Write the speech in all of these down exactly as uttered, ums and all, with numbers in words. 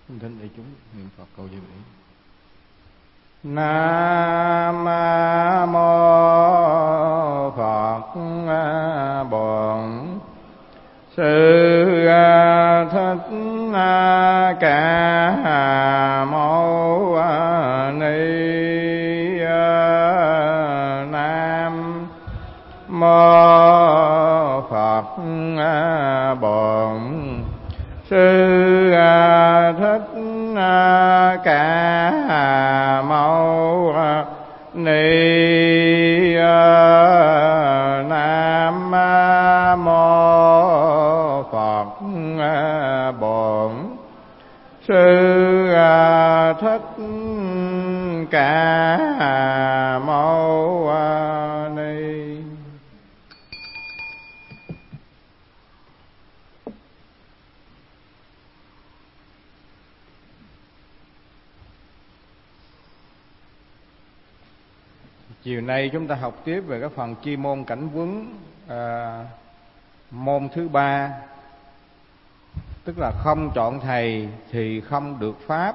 Thỉnh đại chúng niệm Phật cầu vô ý. Nam mô Phật Bổn Sư Thích Ca Mâu Ni. Nam mô Phật Bổn Sư Thích Ca Mâu Ni. Nam mô Phật Bổn Sư Thích Ca Mâu Ni. Chiều nay chúng ta học tiếp về cái phần chi môn cảnh vấn, à, môn thứ ba, tức là không chọn thầy thì không được pháp.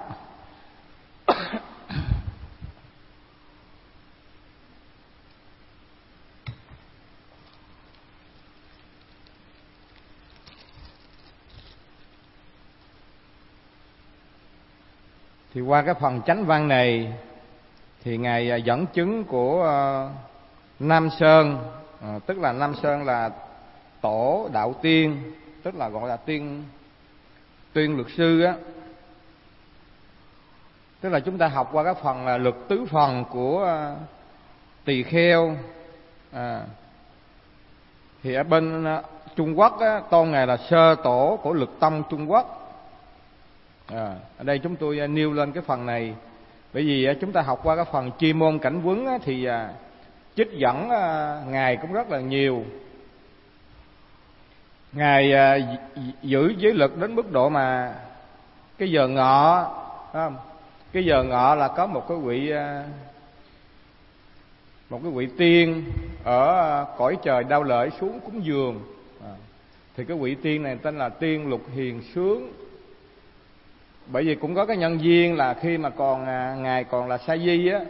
Thì qua cái phần chánh văn này thì ngài dẫn chứng của uh, Nam Sơn, uh, tức là Nam Sơn là tổ đạo tiên, tức là gọi là tiên tuyên luật sư á. Tức là chúng ta học qua cái phần là luật tứ phần của uh, tỳ kheo. À, thì ở bên uh, Trung Quốc á, tôn ngài là sơ tổ của luật tông Trung Quốc. À, ở đây chúng tôi uh, nêu lên cái phần này bởi vì uh, chúng ta học qua cái phần chi môn cảnh vấn á, thì uh, trích dẫn uh, ngài cũng rất là nhiều. Ngài uh, giữ giới luật đến mức độ mà cái giờ ngọ, không? Cái giờ ngọ là có một cái vị uh, một cái vị tiên ở uh, cõi trời Đao Lợi xuống cúng dường. À, thì cái vị tiên này tên là tiên Lục Hiền Sướng. Bởi vì cũng có cái nhân duyên là khi mà còn uh, ngài còn là sa di á,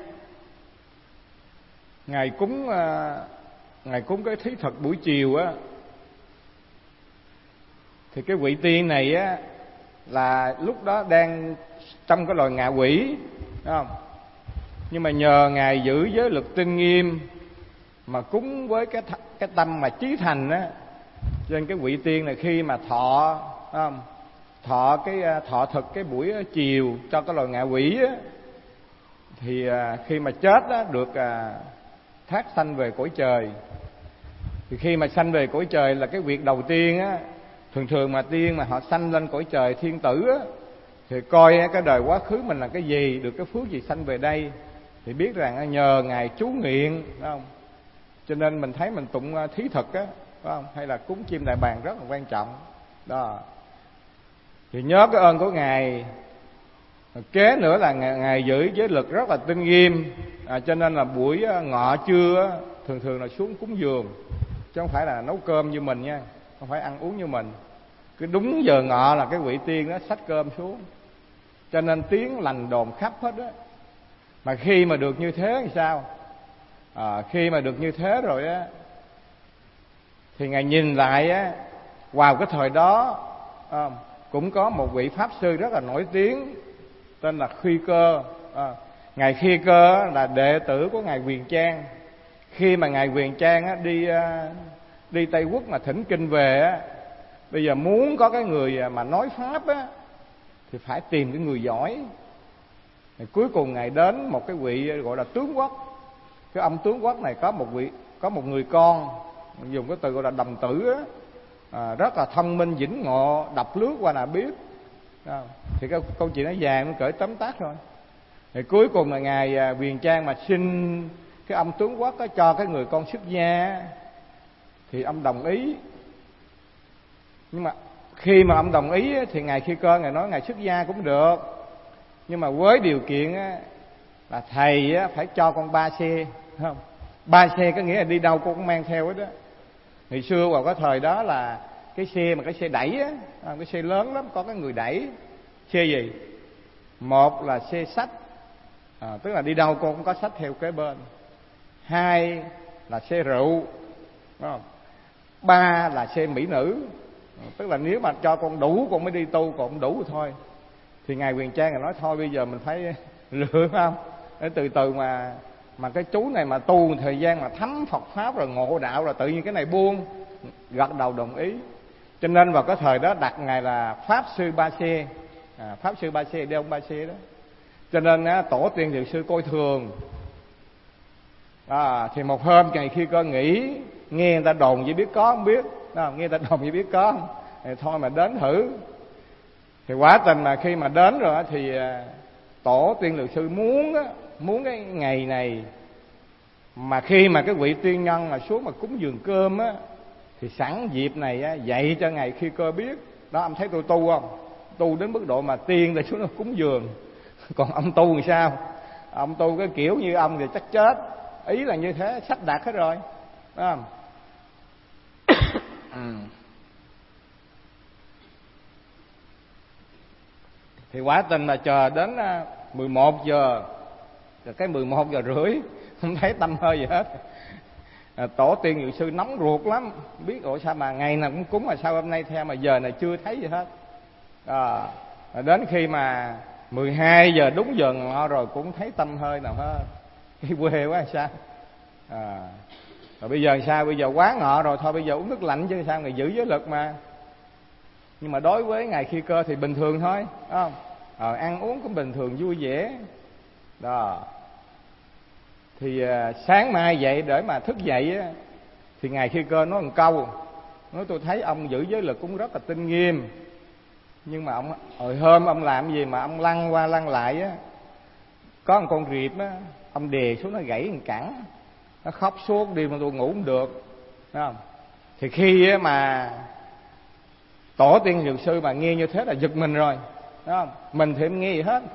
ngài cúng uh, ngài cúng cái thí thực buổi chiều á, thì cái vị tiên này á là lúc đó đang trong cái loài ngạ quỷ, đúng không? Nhưng mà nhờ ngài giữ giới luật tinh nghiêm mà cúng với cái th- cái tâm mà chí thành á, cho nên cái vị tiên này khi mà thọ, đúng không? Thọ cái thọ thực cái buổi chiều cho cái loài ngạ quỷ á, thì khi mà chết á được thác sanh về cõi trời. Thì khi mà sanh về cõi trời là cái việc đầu tiên á, thường thường mà tiên mà họ sanh lên cõi trời thiên tử á, thì coi cái đời quá khứ mình là cái gì, được cái phước gì sanh về đây, thì biết rằng nhờ ngài chú nguyện, phải không? Cho nên mình thấy mình tụng thí thực á, phải không? Hay là cúng chim đại bàng rất là quan trọng đó. Thì nhớ cái ơn của ngài. Kế nữa là ngài, ngài giữ giới luật rất là tinh nghiêm, à, cho nên là buổi ngọ trưa thường thường là xuống cúng dường, chứ không phải là nấu cơm như mình nha, không phải ăn uống như mình. Cứ đúng giờ ngọ là cái vị tiên đó xách cơm xuống, cho nên tiếng lành đồn khắp hết á. Mà khi mà được như thế thì sao? À, khi mà được như thế rồi á, thì ngài nhìn lại á, vào cái thời đó à, cũng có một vị pháp sư rất là nổi tiếng tên là Khi Cơ. À, ngài Khi Cơ là đệ tử của ngài Huyền Trang. Khi mà ngài Huyền Trang á, đi đi Tây Quốc mà thỉnh kinh về á, bây giờ muốn có cái người mà nói pháp á, thì phải tìm cái người giỏi. Thì cuối cùng ngài đến một cái vị gọi là tướng quốc. Cái ông tướng quốc này có một vị có một người con, dùng cái từ gọi là đồng tử á, à, rất là thông minh vĩnh ngộ, đọc lướt qua là biết. À, thì cái câu chuyện nó dài, nó cởi tóm tắt thôi. Thì cuối cùng là ngài Huyền Trang mà xin cái ông tướng quốc đó cho cái người con xuất gia, thì ông đồng ý. Nhưng mà khi mà ông đồng ý thì ngài Khi Cơ ngài nói ngài xuất gia cũng được, nhưng mà với điều kiện là thầy phải cho con ba xe, không? Ba xe có nghĩa là đi đâu con cũng mang theo hết đó. Ngày xưa vào cái thời đó là cái xe mà cái xe đẩy á, cái xe lớn lắm, có cái người đẩy. Xe gì? Một là xe sách, à, tức là đi đâu con cũng có sách theo kế bên. Hai là xe rượu, đúng không? Ba là xe mỹ nữ, tức là nếu mà cho con đủ con mới đi tu, còn không đủ thôi thì ngài Quyền Trang nói thôi bây giờ mình phải lựa, không, để từ từ mà mà cái chú này mà tu thời gian mà thấm Phật pháp rồi ngộ đạo rồi tự nhiên cái này buông. Gật đầu đồng ý. Cho nên vào cái thời đó đặt ngài là Pháp Sư Ba Xe, à, Pháp Sư Ba Xe, đeo Ba Xe đó. Cho nên á, tổ tiên Dược Sư coi thường. À, thì một hôm ngày khi cơ nghĩ, nghe người ta đồn gì biết có không biết, đó, nghe người ta đồn gì biết có không, thì thôi mà đến thử. Thì quả tình mà khi mà đến rồi thì tổ tiên Dược Sư muốn á, muốn cái ngày này mà khi mà cái vị tiên nhân mà xuống mà cúng dường cơm á, thì sẵn dịp này á, dạy cho ngài Khi Cơ biết. Đó, ông thấy tôi tu không? Tu đến mức độ mà tiên để xuống nó cúng dường. Còn ông tu thì sao? Ông tu cái kiểu như ông thì chắc chết. Ý là như thế, sắp đạt hết rồi. Đó không? Ừ. Thì quả tình là chờ đến mười một giờ, rồi cái mười một giờ rưỡi không thấy tâm hơi gì hết. À, tổ tiên Dược Sư nóng ruột lắm, biết ủa sao mà ngày nào cũng cúng mà sao hôm nay theo mà giờ này chưa thấy gì hết. À, đến khi mà mười hai giờ đúng giờ ngọ rồi cũng thấy tâm hơi nào hết. Cái quê quá sao. À, rồi bây giờ sao? Bây giờ quá ngọ rồi, thôi bây giờ uống nước lạnh chứ sao, người giữ giới lực mà. Nhưng mà đối với ngài Khi Cơ thì bình thường thôi, đúng không? À, ăn uống cũng bình thường vui vẻ. Đó. Thì à, sáng mai dậy để mà thức dậy á, thì ngài Khi Cơ nói một câu, nói tôi thấy ông giữ giới lực cũng rất là tinh nghiêm, nhưng mà ông hồi hôm ông làm gì mà ông lăn qua lăn lại á, có một con riệp á, ông đè xuống nó gãy một cẳng, nó khóc suốt đi mà tôi ngủ không được, đúng không? Thì khi mà tổ tiên Dược Sư mà nghe như thế là giật mình rồi, đúng không? Mình thì không nghe gì hết.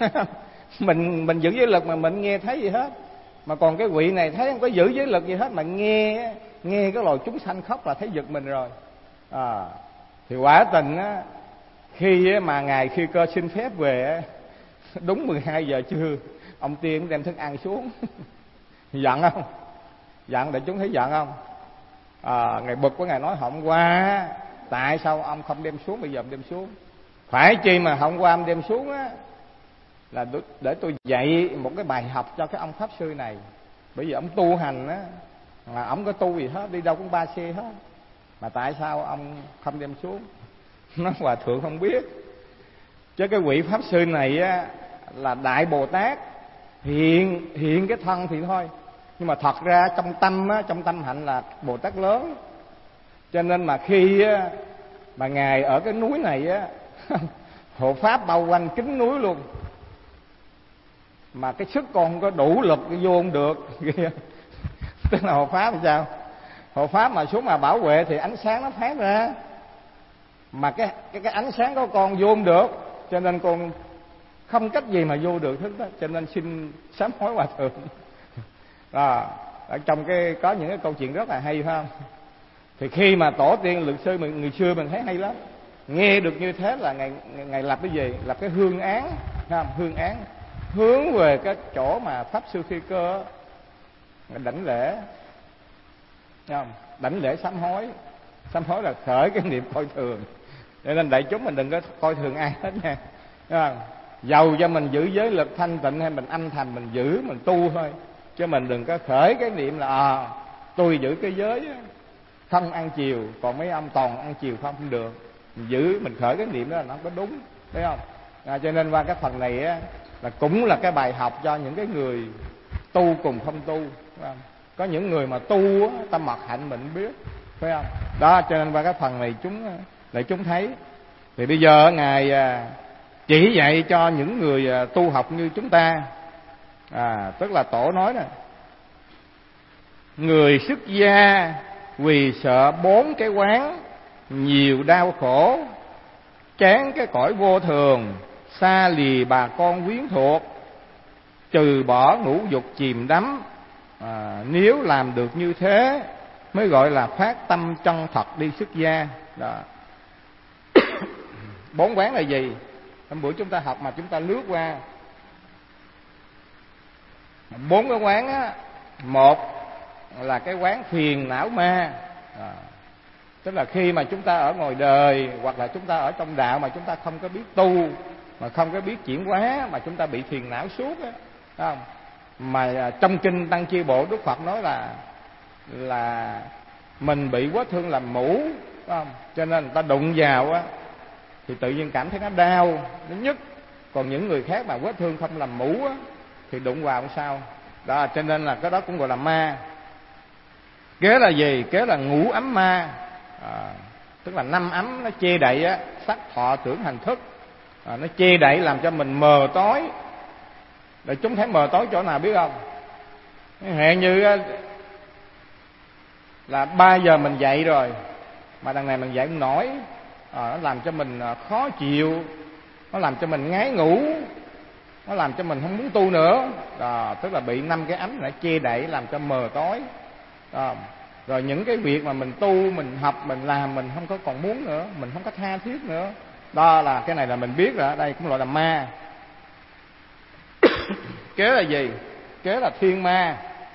mình mình giữ giới lực mà mình nghe thấy gì hết, mà còn cái vị này thấy không có giữ giới lực gì hết mà nghe nghe cái loài chúng sanh khóc là thấy giật mình rồi. À, thì quả tình á, khi mà ngài Khi Cơ xin phép về đúng mười hai giờ trưa, ông tiên đem thức ăn xuống. Giận không? Giận, để chúng thấy giận không? À, ngài bực quá, ngài nói hôm qua tại sao ông không đem xuống, bây giờ ông đem xuống. Phải chi mà hôm qua ông đem xuống á, là để tôi dạy một cái bài học cho cái ông Pháp Sư này. Bởi vì ông tu hành á, mà ông có tu gì hết, đi đâu cũng ba xe hết, mà tại sao ông không đem xuống? Nói hòa thượng không biết, chứ cái vị Pháp Sư này á là Đại Bồ Tát, hiện hiện cái thân thì thôi, nhưng mà thật ra trong tâm á, trong tâm hạnh là Bồ Tát lớn. Cho nên mà khi á, mà ngài ở cái núi này á, hộ pháp bao quanh kín núi luôn, mà cái sức con không có đủ lực vô không được. Tức là hộ pháp thì sao? Hộ pháp mà xuống mà bảo vệ thì ánh sáng nó phát ra, mà cái cái cái ánh sáng của con vô không được, cho nên con không cách gì mà vô được hết đó. Cho nên xin sám hối hòa thượng. À, ở trong cái có những cái câu chuyện rất là hay, phải không? Thì khi mà tổ tiên Dược Sư mình người xưa mình thấy hay lắm, nghe được như thế là ngày ngày lập cái gì? Lập cái hương án, không? Hương án hướng về cái chỗ mà Pháp Sư Khi Cơ đảnh lễ, không? Đảnh lễ sám hối. Sám hối là khởi cái niệm coi thường. Cho nên đại chúng mình đừng có coi thường ai hết nha, không? Dầu cho mình giữ giới lực thanh tịnh hay mình âm thầm mình giữ, mình tu thôi, chứ mình đừng có khởi cái niệm là à, tôi giữ cái giới không ăn chiều, còn mấy ông toàn ăn chiều không, không được. Mình giữ, mình khởi cái niệm đó là nó không có đúng, thấy không? À, cho nên qua cái phần này á, là cũng là cái bài học cho những cái người tu cùng không tu, phải không? Có những người mà tu á, ta mặc hạnh mình biết, phải không? Đó, cho nên qua cái phần này chúng lại chúng thấy. Thì bây giờ ngài chỉ dạy cho những người tu học như chúng ta, à, tức là tổ nói nè, người xuất gia vì sợ bốn cái quán, nhiều đau khổ, chán cái cõi vô thường, xa lìa bà con quyến thuộc, trừ bỏ ngũ dục chìm đắm. À, nếu làm được như thế mới gọi là phát tâm chân thật đi xuất gia. Đó. Bốn quán là gì? Hôm bữa chúng ta học mà chúng ta lướt qua bốn cái quán á. Một là cái quán phiền não ma, à, tức là khi mà chúng ta ở ngoài đời hoặc là chúng ta ở trong đạo mà chúng ta không có biết tu, mà không có biết chuyển hóa, mà chúng ta bị phiền não suốt á, không? Mà trong kinh Tăng Chi Bộ Đức Phật nói là là mình bị vết thương làm mũ, không? Cho nên người ta đụng vào á thì tự nhiên cảm thấy nó đau, nó nhức. Còn những người khác mà vết thương không làm mũ á thì đụng vào không sao. Đó, cho nên là cái đó cũng gọi là ma. Kế là gì? Kế là ngũ ấm ma, à, tức là năm ấm nó che đậy á, sắc thọ tưởng hành thức, à, nó che đậy làm cho mình mờ tối. Để chúng thấy mờ tối chỗ nào biết không? Hẹn như á, là ba giờ mình dậy rồi mà đằng này mình dậy không nổi, à, nó làm cho mình khó chịu, nó làm cho mình ngái ngủ, nó làm cho mình không muốn tu nữa. Đó, tức là bị năm cái ấm này che đậy làm cho mờ tối. Đó. Rồi những cái việc mà mình tu, mình học, mình làm mình không có còn muốn nữa, mình không có tha thiết nữa. Đó là cái này là mình biết rồi, đây cũng gọi là ma. Kế là gì? Kế là thiên ma.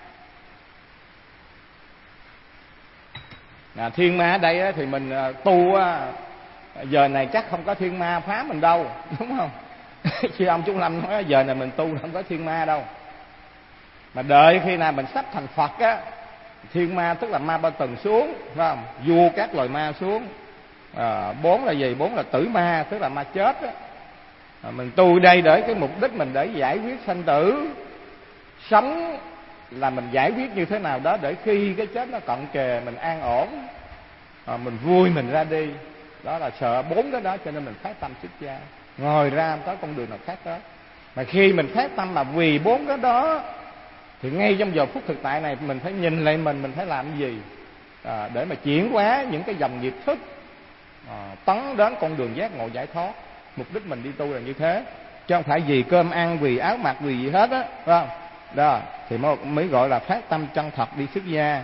À, thiên ma ở đây á, thì mình tu á, giờ này chắc không có thiên ma phá mình đâu, đúng không? Chứ ông Trung Lâm nói giờ này mình tu không có thiên ma đâu. Mà đợi khi nào mình sắp thành Phật á, thiên ma tức là ma ba tầng xuống, phải không? Vua các loài ma xuống. À, bốn là gì? Bốn là tử ma, tức là ma chết á. À, mình tu đây để cái mục đích mình để giải quyết sanh tử. Sống là mình giải quyết như thế nào đó để khi cái chết nó cận kề mình an ổn, à, mình vui mình ra đi. Đó là sợ bốn cái đó cho nên mình phát tâm xuất gia. Ngồi ra không có con đường nào khác đó. Mà khi mình phát tâm mà vì bốn cái đó thì ngay trong giờ phút thực tại này mình phải nhìn lại mình, mình phải làm cái gì, à, để mà chuyển hóa những cái dòng nghiệp thức, à, tấn đến con đường giác ngộ giải thoát. Mục đích mình đi tu là như thế, chứ không phải vì cơm ăn, vì áo mặc, vì gì hết á, phải không? Đó thì mới gọi là phát tâm chân thật đi xuất gia.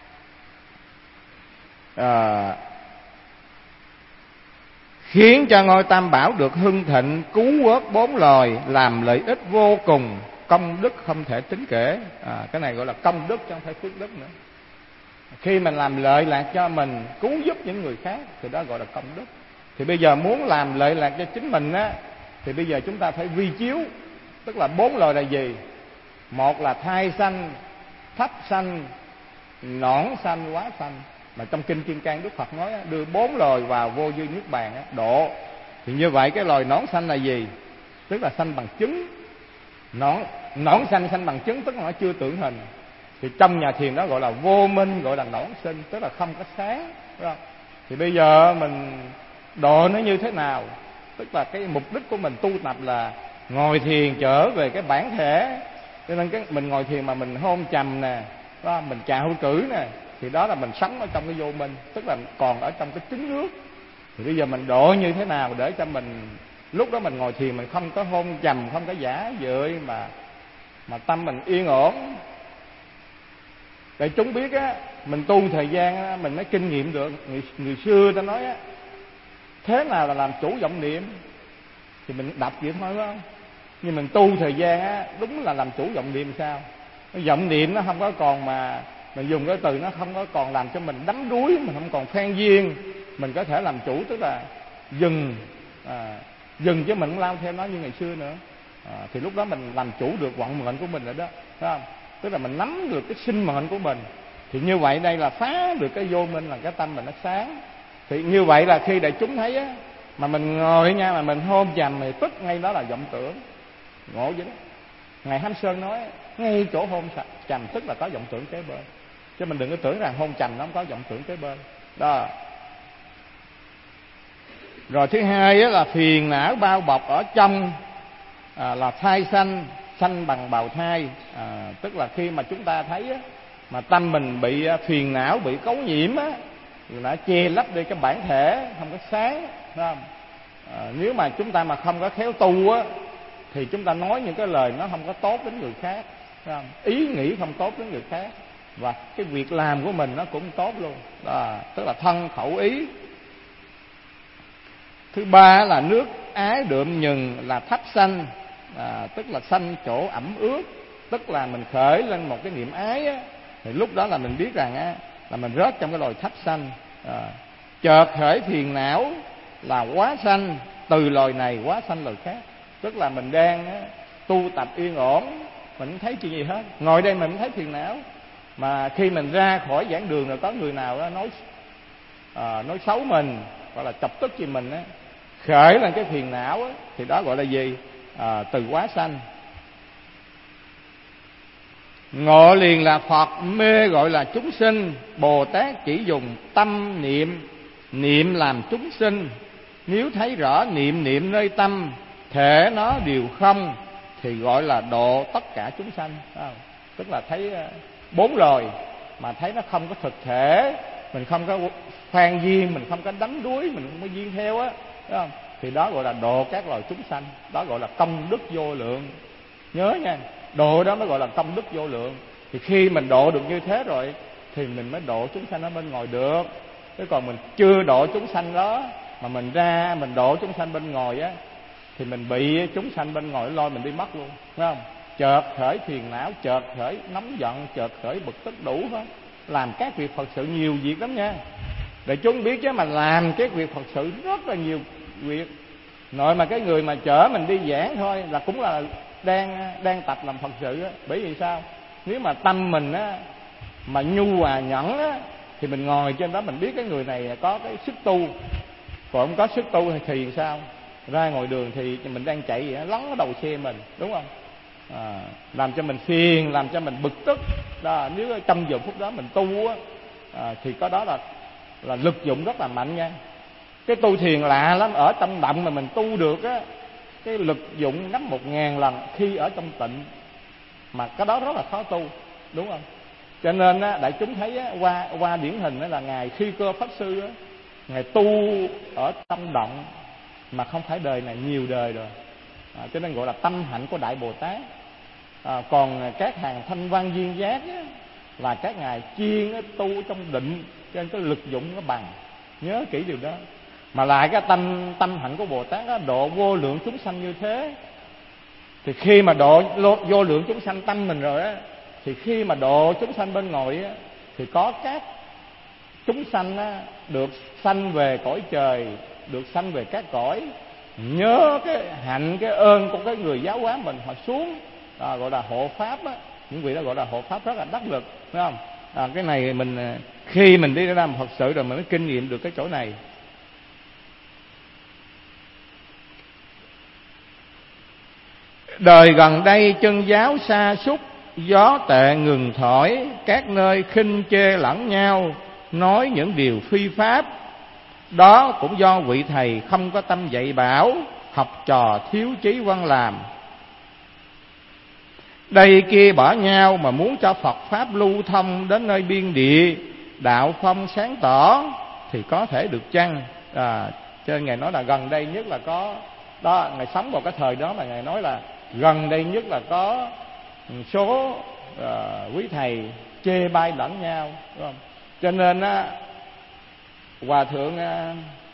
À, khiến cho ngôi Tam Bảo được hưng thịnh, cứu vớt bốn loài, làm lợi ích vô cùng, công đức không thể tính kể. À, cái này gọi là công đức chứ không phải phước đức nữa. Khi mình làm lợi lạc cho mình, cứu giúp những người khác thì đó gọi là công đức. Thì bây giờ muốn làm lợi lạc cho chính mình á, thì bây giờ chúng ta phải vi chiếu. Tức là bốn loài là gì? Một là thai sanh, thấp sanh, nõn sanh, hóa sanh. Mà trong kinh Kim Cang Đức Phật nói đưa bốn loài vào vô vi niết bàn độ. Thì như vậy cái loài nõn sanh là gì? Tức là sanh bằng chứng. Nõn, nõn sanh sanh bằng chứng tức là nó chưa tưởng hình. Thì trong nhà thiền đó gọi là vô minh, gọi là nõn sinh, tức là không có sáng, đúng không? Thì bây giờ mình độ nó như thế nào? Tức là cái mục đích của mình tu tập là ngồi thiền trở về cái bản thể. Cho nên cái mình ngồi thiền mà mình hôn trầm nè, mình chà hôi cử nè, thì đó là mình sống ở trong cái vô minh, tức là còn ở trong cái trứng nước. Thì bây giờ mình độ như thế nào để cho mình lúc đó mình ngồi thiền mình không có hôn trầm, không có giả dưỡi, mà mà tâm mình yên ổn. Để chúng biết á, mình tu thời gian á, mình mới kinh nghiệm được. Người, người xưa ta nói á, thế nào là làm chủ vọng niệm, thì mình đọc vậy thôi, phải không? Nhưng mình tu thời gian á, đúng là làm chủ vọng niệm sao? Cái vọng niệm nó không có còn mà mình dùng cái từ nó không có còn làm cho mình đắm đuối, mình không còn phan duyên, mình có thể làm chủ, tức là dừng, à, dừng chứ mình không lao theo nó như ngày xưa nữa. À, thì lúc đó mình làm chủ được vận mệnh của mình rồi đó, phải không? Tức là mình nắm được cái sinh mệnh của mình. Thì như vậy đây là phá được cái vô minh, là cái tâm mình nó sáng. Thì như vậy là khi đại chúng thấy á, mà mình ngồi nha, mà mình hôn trầm thì tức ngay đó là vọng tưởng. Ngộ vậy đó. Ngài Hám Sơn nói ngay chỗ hôn trầm tức là có vọng tưởng kế bên, chứ mình đừng có tưởng rằng hôn trầm nó không có vọng tưởng kế bên đó. Rồi thứ hai á, là phiền não bao bọc ở trong, à, là thai sanh, sanh bằng bào thai. À, tức là khi mà chúng ta thấy á, mà tâm mình bị phiền não, bị cấu nhiễm á, thì nó che lấp đi cái bản thể, không có sáng, phải không? À, nếu mà chúng ta mà không có khéo tu á, thì chúng ta nói những cái lời nó không có tốt đến người khác, phải không? Ý nghĩ không tốt đến người khác, và cái việc làm của mình nó cũng tốt luôn đó, tức là thân khẩu ý. Thứ ba là nước ái đượm nhừng là thắp sanh, à, tức là sanh chỗ ẩm ướt, tức là mình khởi lên một cái niệm ái á, thì lúc đó là mình biết rằng á, là mình rớt trong cái loài thắp sanh. À, chợt khởi phiền não là hóa sanh, từ loài này hóa sanh loài khác, tức là mình đang á, tu tập yên ổn, mình không thấy chuyện gì hết, ngồi đây mình không thấy phiền não, mà khi mình ra khỏi giảng đường rồi có người nào đó nói à, nói xấu mình hoặc là chọc tức gì mình á, khởi lên cái phiền não á, thì đó gọi là gì? À, từ hóa sanh. Ngộ liền là Phật, mê gọi là chúng sinh. Bồ Tát chỉ dùng tâm niệm, niệm làm chúng sinh. Nếu thấy rõ niệm niệm nơi tâm, thể nó đều không, thì gọi là độ tất cả chúng sanh. À, tức là thấy bốn loài mà thấy nó không có thực thể, mình không có phan duyên, mình không có đánh đuối, mình không có duyên theo á, đúng không? Thì đó gọi là độ các loài chúng sanh. Đó gọi là công đức vô lượng. Nhớ nha, độ đó mới gọi là công đức vô lượng. Thì khi mình độ được như thế rồi thì mình mới độ chúng sanh ở bên ngoài được. Chứ còn mình chưa độ chúng sanh đó mà mình ra mình độ chúng sanh bên ngoài á, thì mình bị chúng sanh bên ngoài lôi mình đi mất luôn, phải không? Chợt khởi phiền não, chợt khởi nóng giận, chợt khởi bực tức đủ hết. Làm các việc Phật sự nhiều việc lắm nha. Để chúng biết chứ mà làm cái việc Phật sự rất là nhiều việc. Nội mà cái người mà chở mình đi giảng thôi là cũng là đang đang tập làm Phật sự á. Bởi vì sao? Nếu mà tâm mình á mà nhu hòa nhẫn á, thì mình ngồi trên đó mình biết cái người này có cái sức tu. Còn không có sức tu thì sao? Ra ngoài đường thì mình đang chạy vậy, lấn cái đầu xe mình, đúng không? À, làm cho mình phiền, làm cho mình bực tức. Đó, nếu trong giờ phút đó mình tu á, à, thì có đó là là lực dụng rất là mạnh nha. Cái tu thiền lạ lắm, ở trong động mà mình tu được á, cái lực dụng gấp một ngàn lần khi ở trong tịnh, mà cái đó rất là khó tu, đúng không? Cho nên á, đại chúng thấy á, qua qua điển hình đó là ngài Khi Cơ Pháp Sư á, ngài tu ở trong động mà không phải đời này, nhiều đời rồi, à, cho nên gọi là tâm hạnh của Đại Bồ Tát. À, còn các hàng thanh văn duyên giác á, là các ngài chuyên á, tu trong định, cho nên cái lực dụng nó bằng. Nhớ kỹ điều đó. Mà lại cái tâm tâm hạnh của Bồ Tát đó, độ vô lượng chúng sanh như thế, thì khi mà độ vô lượng chúng sanh tâm mình rồi á, thì khi mà độ chúng sanh bên ngoài á, thì có các chúng sanh á, được sanh về cõi trời, được sanh về các cõi. Nhớ cái hạnh, cái ơn của cái người giáo hóa mình, họ xuống, à, gọi là hộ pháp á. Những vị đó gọi là hộ pháp rất là đắc lực, phải không? À, cái này mình khi mình đi ra làm Phật sự rồi mình mới kinh nghiệm được cái chỗ này. Đời gần đây chân giáo sa sút, gió tệ ngừng thổi, các nơi khinh chê lẫn nhau, nói những điều phi pháp. Đó cũng do vị thầy không có tâm dạy bảo, học trò thiếu chí văn làm. Đây kia bỏ nhau mà muốn cho Phật Pháp lưu thông đến nơi biên địa, đạo phong sáng tỏ thì có thể được chăng? À, cho nên Ngài nói là gần đây nhất là có, đó, Ngài sống vào cái thời đó mà Ngài nói là gần đây nhất là có số uh, quý thầy chê bai lẫn nhau, đúng không? Cho nên á, Hòa Thượng uh,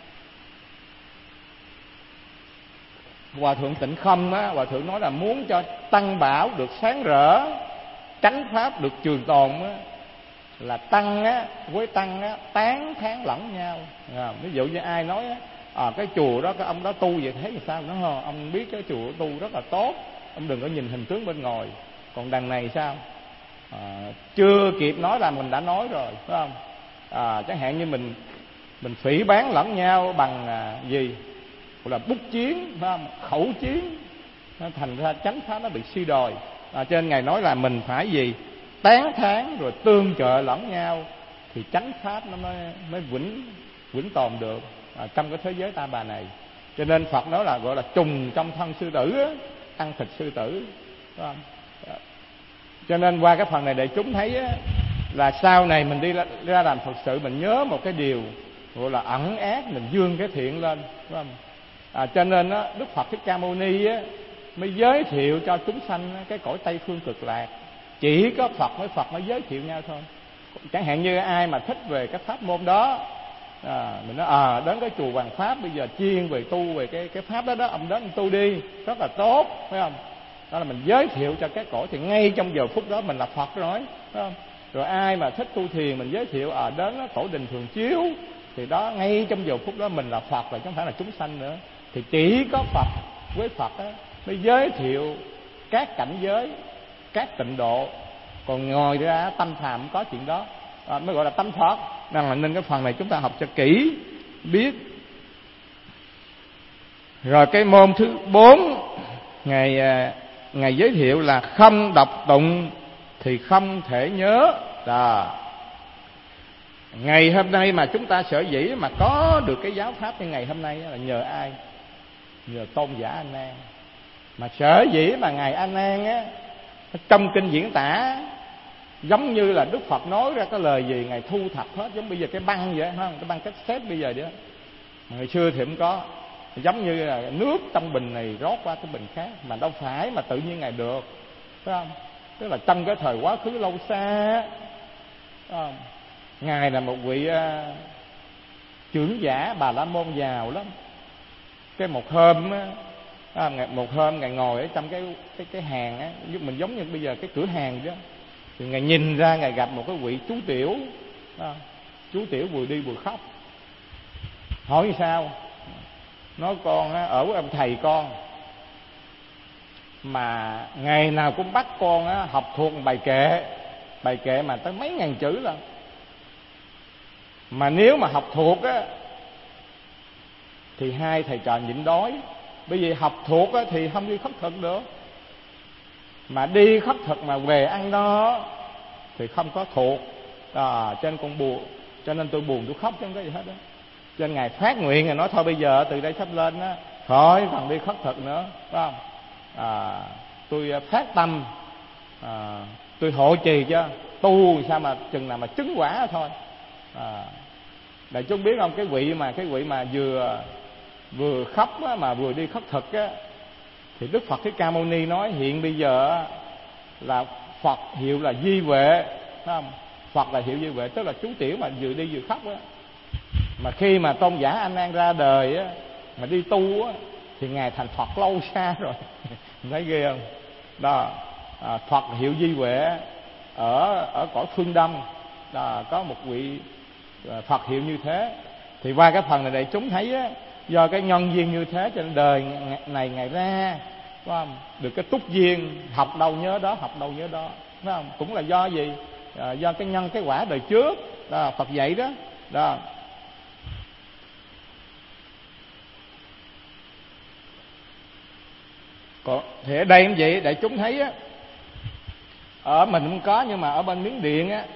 Hòa Thượng Tịnh Không á, Hòa Thượng nói là muốn cho tăng bảo được sáng rỡ, chánh pháp được trường tồn á, là tăng á với tăng á tán thán lẫn nhau. À, ví dụ như ai nói á, à, cái chùa đó cái ông đó tu vậy thấy thì sao? Nó hò, ông biết cái chùa tu rất là tốt, ông đừng có nhìn hình tướng bên ngoài. Còn đằng này sao? À, chưa kịp nói là mình đã nói rồi, phải không? À, chẳng hạn như mình mình phỉ báng lẫn nhau bằng à, gì? Gọi là bút chiến, phải không? Khẩu chiến, nó thành ra chánh pháp nó bị suy đồi. À, cho nên Ngài nói là mình phải gì? Tán thán rồi tương trợ lẫn nhau thì chánh pháp nó mới mới vững vững tồn được à, trong cái thế giới ta bà này. Cho nên Phật nói là gọi là trùng trong thân sư tử á, ăn thịt sư tử, phải không? À, cho nên qua cái phần này để chúng thấy á, là sau này mình đi ra làm Phật sự mình nhớ một cái điều gọi là ẩn ác, mình dương cái thiện lên, phải không? À, cho nên á, Đức Phật Thích Ca Mâu Ni á, mới giới thiệu cho chúng sanh cái cõi Tây Phương Cực Lạc. Chỉ có Phật với Phật mới giới thiệu nhau thôi. Chẳng hạn như ai mà thích về cái pháp môn đó, À, mình nói à đến cái chùa Hoàng Pháp bây giờ chuyên về tu về cái cái pháp đó đó, ông đến ông tu đi rất là tốt, phải không? Đó là mình giới thiệu cho các cổ, thì ngay trong giờ phút đó mình là Phật rồi, phải không? Rồi ai mà thích tu thiền mình giới thiệu à đến đó, tổ Đình Thường Chiếu, thì đó ngay trong giờ phút đó mình là Phật rồi, chứ không phải là chúng sanh nữa. Thì chỉ có Phật với Phật đó mới giới thiệu các cảnh giới, các tịnh độ, còn ngồi ra tâm phàm không có chuyện đó, à, mới gọi là tâm Phật. Nên cái phần này chúng ta học cho kỹ biết. Rồi cái môn thứ bốn, Ngài Ngài giới thiệu là không đọc tụng thì không thể nhớ. Đó. Ngày hôm nay mà chúng ta sở dĩ mà có được cái giáo pháp như ngày hôm nay là nhờ ai? Nhờ Tôn giả A Nan. Mà sở dĩ mà ngài A Nan á, trong kinh diễn tả giống như là Đức Phật nói ra cái lời gì ngài thu thập hết, giống bây giờ cái băng vậy, không? Cái băng cassette bây giờ đó. Ngày xưa thì không có, giống như là nước trong bình này rót qua cái bình khác, mà đâu phải mà tự nhiên ngài được, phải không? Tức là trong cái thời quá khứ lâu xa, phải không? Ngài là một vị uh, trưởng giả Bà La Môn giàu lắm. Cái một hôm á, à, một hôm ngài ngồi ở trong cái cái cái hàng á, giúp mình giống như bây giờ cái cửa hàng đó, thì ngài nhìn ra ngài gặp một cái vị chú tiểu, à, chú tiểu vừa đi vừa khóc. Hỏi sao? Nói con á, ở với ông thầy con mà ngày nào cũng bắt con á, học thuộc bài kệ, bài kệ mà tới mấy ngàn chữ lận. Mà nếu mà học thuộc á thì hai thầy trò nhịn đói, bởi vì học thuộc á thì không đi khất thực được, mà đi khất thực mà về ăn no thì không có thuộc, à, cho nên con buồn, cho nên tôi buồn tôi khóc chứ không có gì hết đó. Cho nên ngài phát nguyện, ngài nói thôi bây giờ từ đây sắp lên á khỏi còn đi khất thực nữa, phải không? À, tôi phát tâm, à, tôi hộ trì cho tu sao mà chừng nào mà chứng quả thôi. À, đại chúng biết không, cái vị mà cái vị mà vừa vừa khóc á, mà vừa đi khất thực á, thì Đức Phật Thích Ca Mâu Ni nói hiện bây giờ là Phật hiệu là Di Vệ, phải không? Phật là hiệu Di Vệ, tức là chú tiểu mà vừa đi vừa khóc á. Mà khi mà Tôn giả A Nan ra đời á, mà đi tu á, thì ngài thành Phật lâu xa rồi. Thấy ghê không? Đó, à, Phật hiệu Di Vệ ở ở cõi phương Đông, đó, có một vị Phật hiệu như thế. Thì qua cái phần này để chúng thấy á, do cái nhân duyên như thế cho nên đời này ngày ra, phải không? Được cái túc duyên, học đâu nhớ đó, học đâu nhớ đó, phải không? Cũng là do gì? À, do cái nhân cái quả đời trước, đó, Phật dạy đó, đó. Còn, thì ở đây cũng vậy, để chúng thấy á, ở mình không có nhưng mà ở bên Miến Điện á,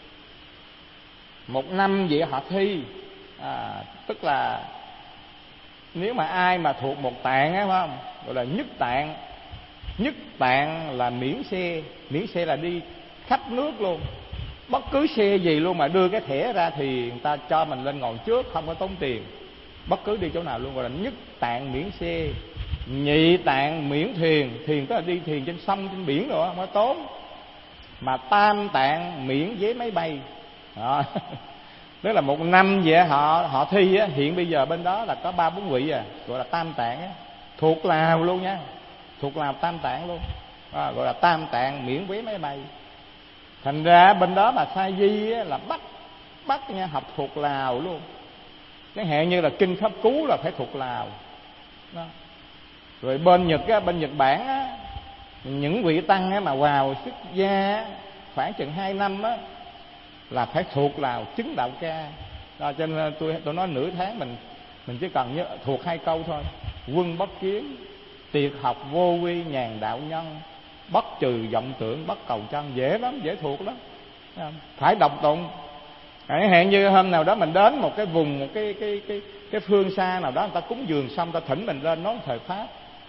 một năm vậy họ thi, à, tức là nếu mà ai mà thuộc một tạng á, phải không, gọi là nhất tạng. Nhất tạng là miễn xe, miễn xe là đi khắp nước luôn, bất cứ xe gì luôn mà đưa cái thẻ ra thì người ta cho mình lên ngồi trước, không có tốn tiền, bất cứ đi chỗ nào luôn, gọi là nhất tạng miễn xe. Nhị tạng miễn thuyền, thuyền tức là đi thuyền trên sông trên biển rồi, không có tốn. Mà tam tạng miễn vé máy bay. Đó. Tức là một năm vậy họ họ thi á, hiện bây giờ bên đó là có ba bốn vị à, gọi là tam tạng á, thuộc Lào luôn nha, thuộc Lào tam tạng luôn, à, gọi là tam tạng miễn vé máy bay. Thành ra bên đó mà sa di á, là bắt bắt nha, học thuộc Lào luôn. Chẳng hạn như là kinh pháp cú là phải thuộc Lào đó. Rồi bên Nhật á, bên Nhật Bản á, những vị tăng á, mà vào xuất gia khoảng chừng hai năm á, là phải thuộc Lào chứng đạo ca đó. Cho nên tôi tôi nói nửa tháng mình mình chỉ cần nhớ thuộc hai câu thôi: quân bất kiến, tiệt học vô vi, nhàn đạo nhân, bất trừ vọng tưởng, bất cầu chân. Dễ lắm, dễ thuộc lắm, phải đọc tụng. Chẳng hạn như hôm nào đó mình đến một cái vùng, một cái cái cái cái phương xa nào đó, người ta cúng dường xong, ta thỉnh mình lên nói thời pháp,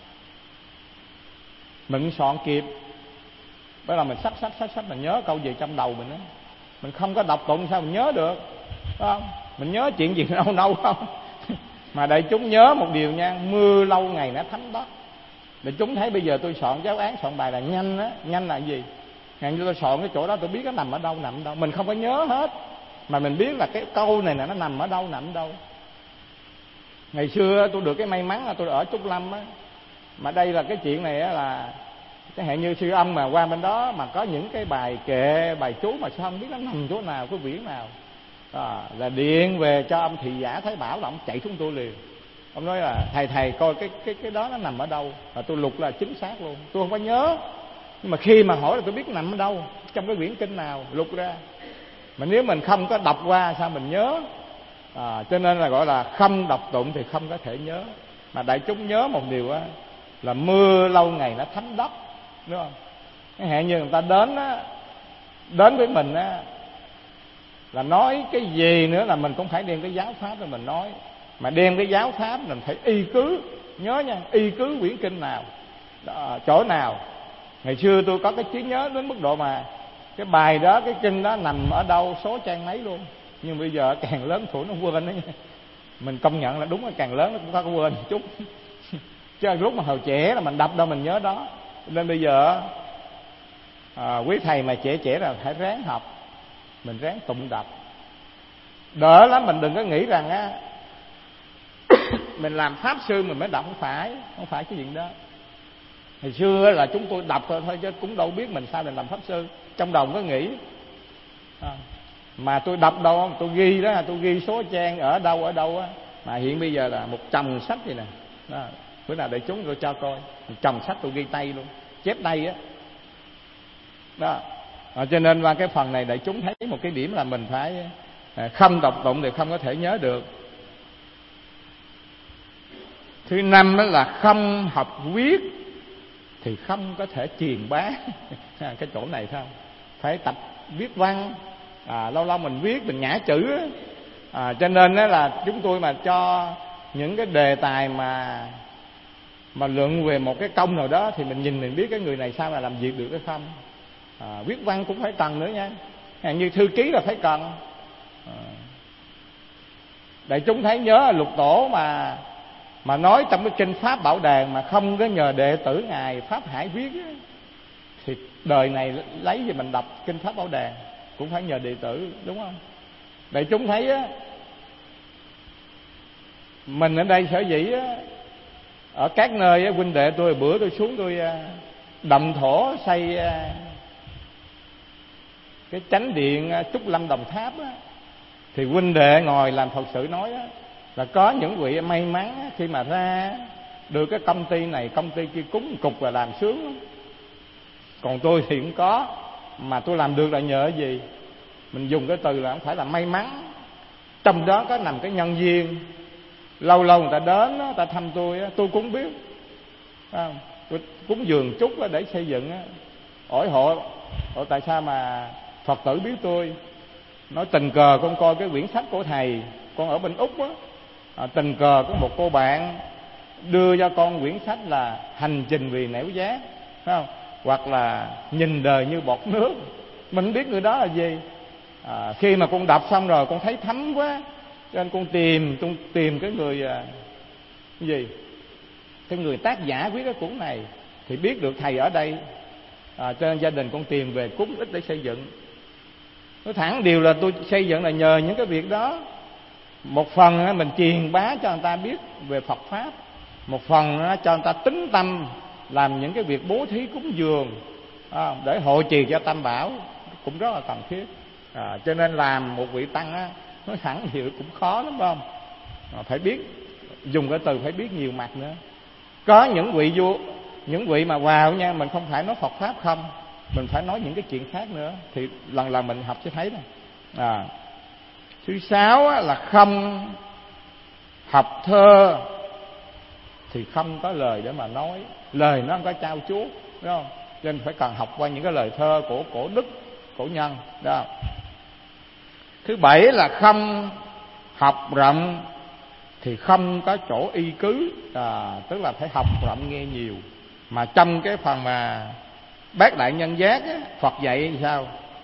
mình soạn kịp, bắt đầu mình sắp sắp sắp sắp mình nhớ câu gì trong đầu mình đó. Mình không có đọc tụng sao mình nhớ được, phải không? Mình nhớ chuyện gì lâu lâu không? Mà đại chúng nhớ một điều nha, mưa lâu ngày nó thấm đất. Đại chúng thấy bây giờ tôi soạn giáo án, soạn bài là nhanh á. Nhanh là gì? Ngày như tôi soạn cái chỗ đó tôi biết nó nằm ở đâu, nằm ở đâu, mình không có nhớ hết. mà mình biết là cái câu này là nó nằm ở đâu, nằm ở đâu. Ngày xưa tôi được cái may mắn là tôi ở Trúc Lâm á, mà đây là cái chuyện này á là cái hệ như sư âm mà qua bên đó mà có những cái bài kệ, bài chú mà sao không biết nó nằm chỗ nào, cái viễn nào, à, là điện về cho ông thị giả Thái Bảo là ông chạy xuống tôi liền. Ông nói là thầy thầy coi cái cái cái đó nó nằm ở đâu, và tôi lục là chính xác luôn. Tôi không có nhớ, nhưng mà khi mà hỏi là tôi biết nằm ở đâu, trong cái quyển kinh nào, lục ra. Mà nếu mình không có đọc qua sao mình nhớ, à, cho nên là gọi là không đọc tụng thì không có thể nhớ. Mà đại chúng nhớ một điều á, là mưa lâu ngày nó thấm đất, đúng không? Cái hẹn như người ta đến á, đến với mình á, là nói cái gì nữa là mình cũng phải đem cái giáo pháp để mình nói. Mà đem cái giáo pháp mình phải y cứ, nhớ nha, y cứ quyển kinh nào, đó, chỗ nào. Ngày xưa tôi có cái trí nhớ đến mức độ mà cái bài đó, cái kinh đó nằm ở đâu, số trang mấy luôn. Nhưng bây giờ càng lớn tuổi nó quên đó nha. Mình công nhận là đúng là càng lớn nó cũng có quên một chút. Chứ lúc mà hồi trẻ là mình đọc đâu mình nhớ đó. Nên bây giờ à, quý thầy mà trẻ trẻ là phải ráng học, mình ráng tụng đọc. Đỡ lắm, mình đừng có nghĩ rằng á mình làm pháp sư mình mới đọc, không phải, không phải cái chuyện đó. Hồi xưa là chúng tôi đọc thôi chứ cũng đâu biết mình sao mình làm pháp sư, trong đầu có nghĩ à, mà tôi đọc đâu, tôi ghi đó, tôi ghi số trang ở đâu ở đâu á. Mà hiện bây giờ là một chồng sách vậy nè đó. Bữa nào để chúng tôi cho coi một chồng sách tôi ghi tay luôn, chép tay á đó. À, cho nên qua cái phần này đại chúng thấy một cái điểm là mình phải à, không đọc tụng thì không có thể nhớ được. Thứ năm đó là không học viết thì không có thể truyền bá. Cái chỗ này phải không? Phải tập viết văn, à, lâu lâu mình viết mình nhả chữ, à, cho nên đó là chúng tôi mà cho những cái đề tài mà mà luận về một cái công nào đó thì mình nhìn mình biết cái người này sao là làm việc được hay không. À, viết văn cũng phải cần nữa nha, như thư ký là phải cần. À, đại chúng thấy nhớ Lục Tổ mà mà nói trong cái kinh Pháp Bảo Đàn mà không có nhờ đệ tử ngài Pháp Hải viết á, thì đời này lấy gì mình đọc kinh Pháp Bảo Đàn, cũng phải nhờ đệ tử, đúng không? Đại chúng thấy á, mình ở đây sở dĩ á, ở các nơi á, huynh đệ tôi bữa tôi xuống tôi động thổ xây cái chánh điện Trúc Lâm Đồng Tháp á, thì huynh đệ ngồi làm Phật sự nói á, là có những vị may mắn khi mà ra được cái công ty này công ty kia cúng cục là làm sướng lắm. Còn tôi thì cũng có, mà tôi làm được là nhờ cái gì? Mình dùng cái từ là không phải là may mắn, trong đó có nằm cái nhân duyên. Lâu lâu người ta đến người ta thăm tôi, tôi cũng biết, không? Tôi cúng dường chút để xây dựng, hỏi họ, họ tại sao mà Phật tử biết tôi. Nói tình cờ con coi cái quyển sách của thầy, con ở bên Úc á, à, tình cờ có một cô bạn đưa cho con quyển sách là Hành Trình Vì Nẻo Giác, phải không? Hoặc là Nhìn Đời Như Bọt Nước. Mình không biết người đó là gì. À, khi mà con đọc xong rồi con thấy thấm quá, cho nên con tìm con tìm cái người à, cái gì cái người tác giả viết cái cuốn này thì biết được thầy ở đây, à, cho nên gia đình con tìm về cúng ít để xây dựng. Nói thẳng điều là tôi xây dựng là nhờ những cái việc đó. Một phần mình truyền bá cho người ta biết về Phật Pháp, một phần cho người ta tính tâm làm những cái việc bố thí cúng dường, à, để hộ trì cho Tam Bảo cũng rất là cần thiết. À, cho nên làm một vị tăng á, nói thẳng thì cũng khó lắm, phải không? À, phải biết dùng cái từ phải biết nhiều mặt nữa. Có những vị vua, những vị mà vào nha, mình không phải nói Phật Pháp không, mình phải nói những cái chuyện khác nữa, thì lần lần mình học sẽ thấy này. À, thứ sáu á, là không học thơ thì không có lời để mà nói. Lời nó không có trao chuốt, đúng không? Nên phải cần học qua những cái lời thơ của cổ đức, cổ nhân đó. Thứ bảy là không học rộng thì không có chỗ y cứ, à, tức là phải học rộng nghe nhiều. Mà trong cái phần mà Bát Đại Nhân Giác á, Phật dạy sao?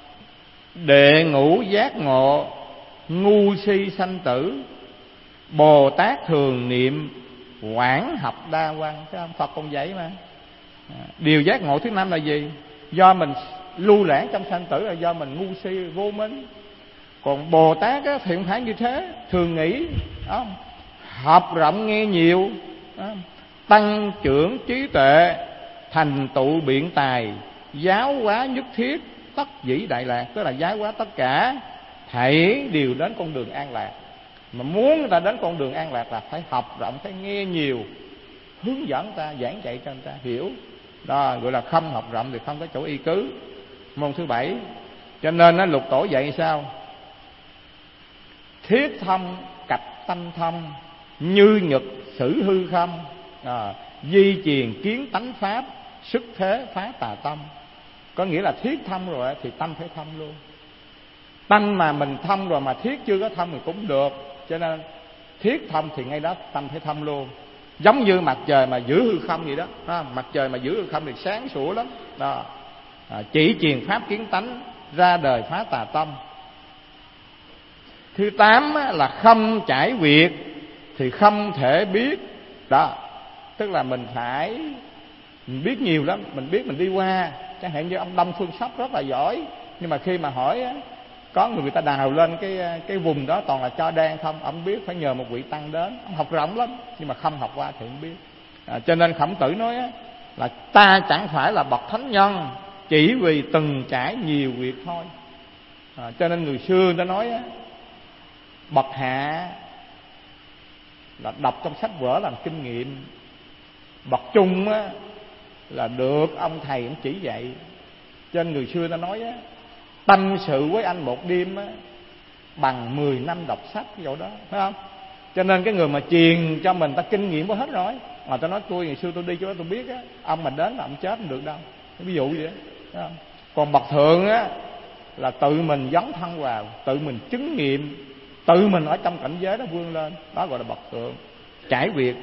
Đệ ngũ giác ngộ, ngu si sanh tử, Bồ Tát thường niệm, quảng học đa văn. Thấy không? Phật còn dạy mà. Điều giác ngộ thứ năm là gì? Do mình lưu lãng trong sanh tử là do mình ngu si vô minh. Còn Bồ Tát á, thì không phải như thế, thường nghĩ không? Học rộng nghe nhiều, không? Tăng trưởng trí tuệ, thành tựu biện tài, giáo hóa nhất thiết, tất dĩ đại lạc. Tức là giáo hóa tất cả thảy đều đến con đường an lạc. Mà muốn người ta đến con đường an lạc là phải học rộng, phải nghe nhiều, hướng dẫn ta, giảng dạy cho người ta hiểu. Đó gọi là không học rộng thì không có chỗ y cứ. Môn thứ bảy. Cho nên á, Lục Tổ dạy sao? Thiết thông cạch tâm thông, như nhật sử hư không, à, di truyền kiến tánh pháp, sức thế phá tà tâm. Có nghĩa là thiết thông rồi thì tâm phải thông luôn. Tâm mà mình thông rồi mà thiết chưa có thông thì cũng được. Cho nên thiết thông thì ngay đó tâm phải thông luôn. Giống như mặt trời mà giữ hư không vậy đó, đó. Mặt trời mà giữ hư không thì sáng sủa lắm đó. À, chỉ truyền pháp kiến tánh, ra đời phá tà tâm. Thứ tám là không trải việc thì không thể biết. Đó, tức là mình phải mình biết nhiều lắm. Mình biết mình đi qua, chẳng hạn như ông Đông Phương Sóc rất là giỏi, nhưng mà khi mà hỏi á, có người, người ta đào lên cái cái vùng đó toàn là cho đen không, ông biết phải nhờ một vị tăng đến. Ông học rộng lắm nhưng mà không học qua thì không biết. À, cho nên Khổng Tử nói á, là ta chẳng phải là bậc thánh nhân, chỉ vì từng trải nhiều việc thôi. À, cho nên người xưa người ta nói á, bậc hạ là đọc trong sách vở làm kinh nghiệm, bậc trung á là được ông thầy ông chỉ dạy. Cho nên người xưa ta nói á, tâm sự với anh một đêm á bằng mười năm đọc sách vậy đó, phải không? Cho nên cái người mà truyền cho mình ta kinh nghiệm có hết rồi. Mà ta nói tôi ngày xưa tôi đi chỗ đó tôi biết á, ông mà đến là ông chết không được đâu. Ví dụ vậy đó, phải không? Còn bậc thượng á là tự mình dấn thân vào, tự mình chứng nghiệm, tự mình ở trong cảnh giới đó vươn lên, đó gọi là bậc thượng. Trải việc.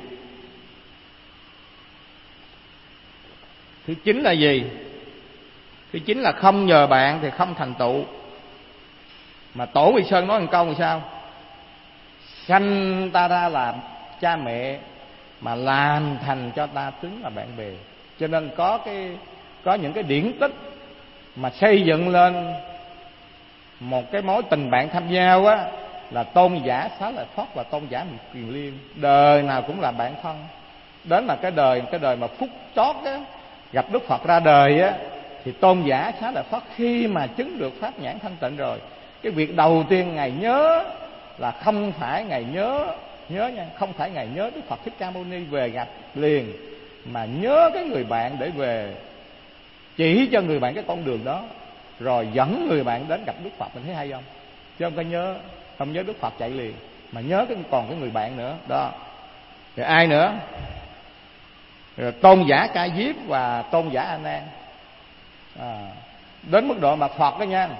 Thứ chín là gì? Thứ chín là không nhờ bạn thì không thành tựu. Mà Tổ Huy Sơn nói một câu làm sao? Sanh ta ra làm cha mẹ, mà làm thành cho ta tính là bạn bè. Cho nên có cái có những cái điển tích mà xây dựng lên một cái mối tình bạn tham giao á, là Tôn giả Xá Lợi Phất và Tôn giả Mục Kiền Liên, đời nào cũng là bạn thân. Đến là cái đời cái đời mà phút chót á, gặp Đức Phật ra đời á, thì Tôn giả Xá Lợi Phất khi mà chứng được pháp nhãn thanh tịnh rồi, cái việc đầu tiên Ngài nhớ là không phải Ngài nhớ nhớ nha, không phải Ngài nhớ Đức Phật Thích Ca Mâu Ni về gặp liền, mà nhớ cái người bạn để về chỉ cho người bạn cái con đường đó, rồi dẫn người bạn đến gặp Đức Phật. Mình thấy hay không? Chứ không có nhớ, không nhớ Đức Phật chạy liền, mà nhớ cái còn cái người bạn nữa đó. Rồi ai nữa? Rồi Tôn giả Ca Diếp và Tôn giả A Nan. À, đến mức độ mà Phật đó nha,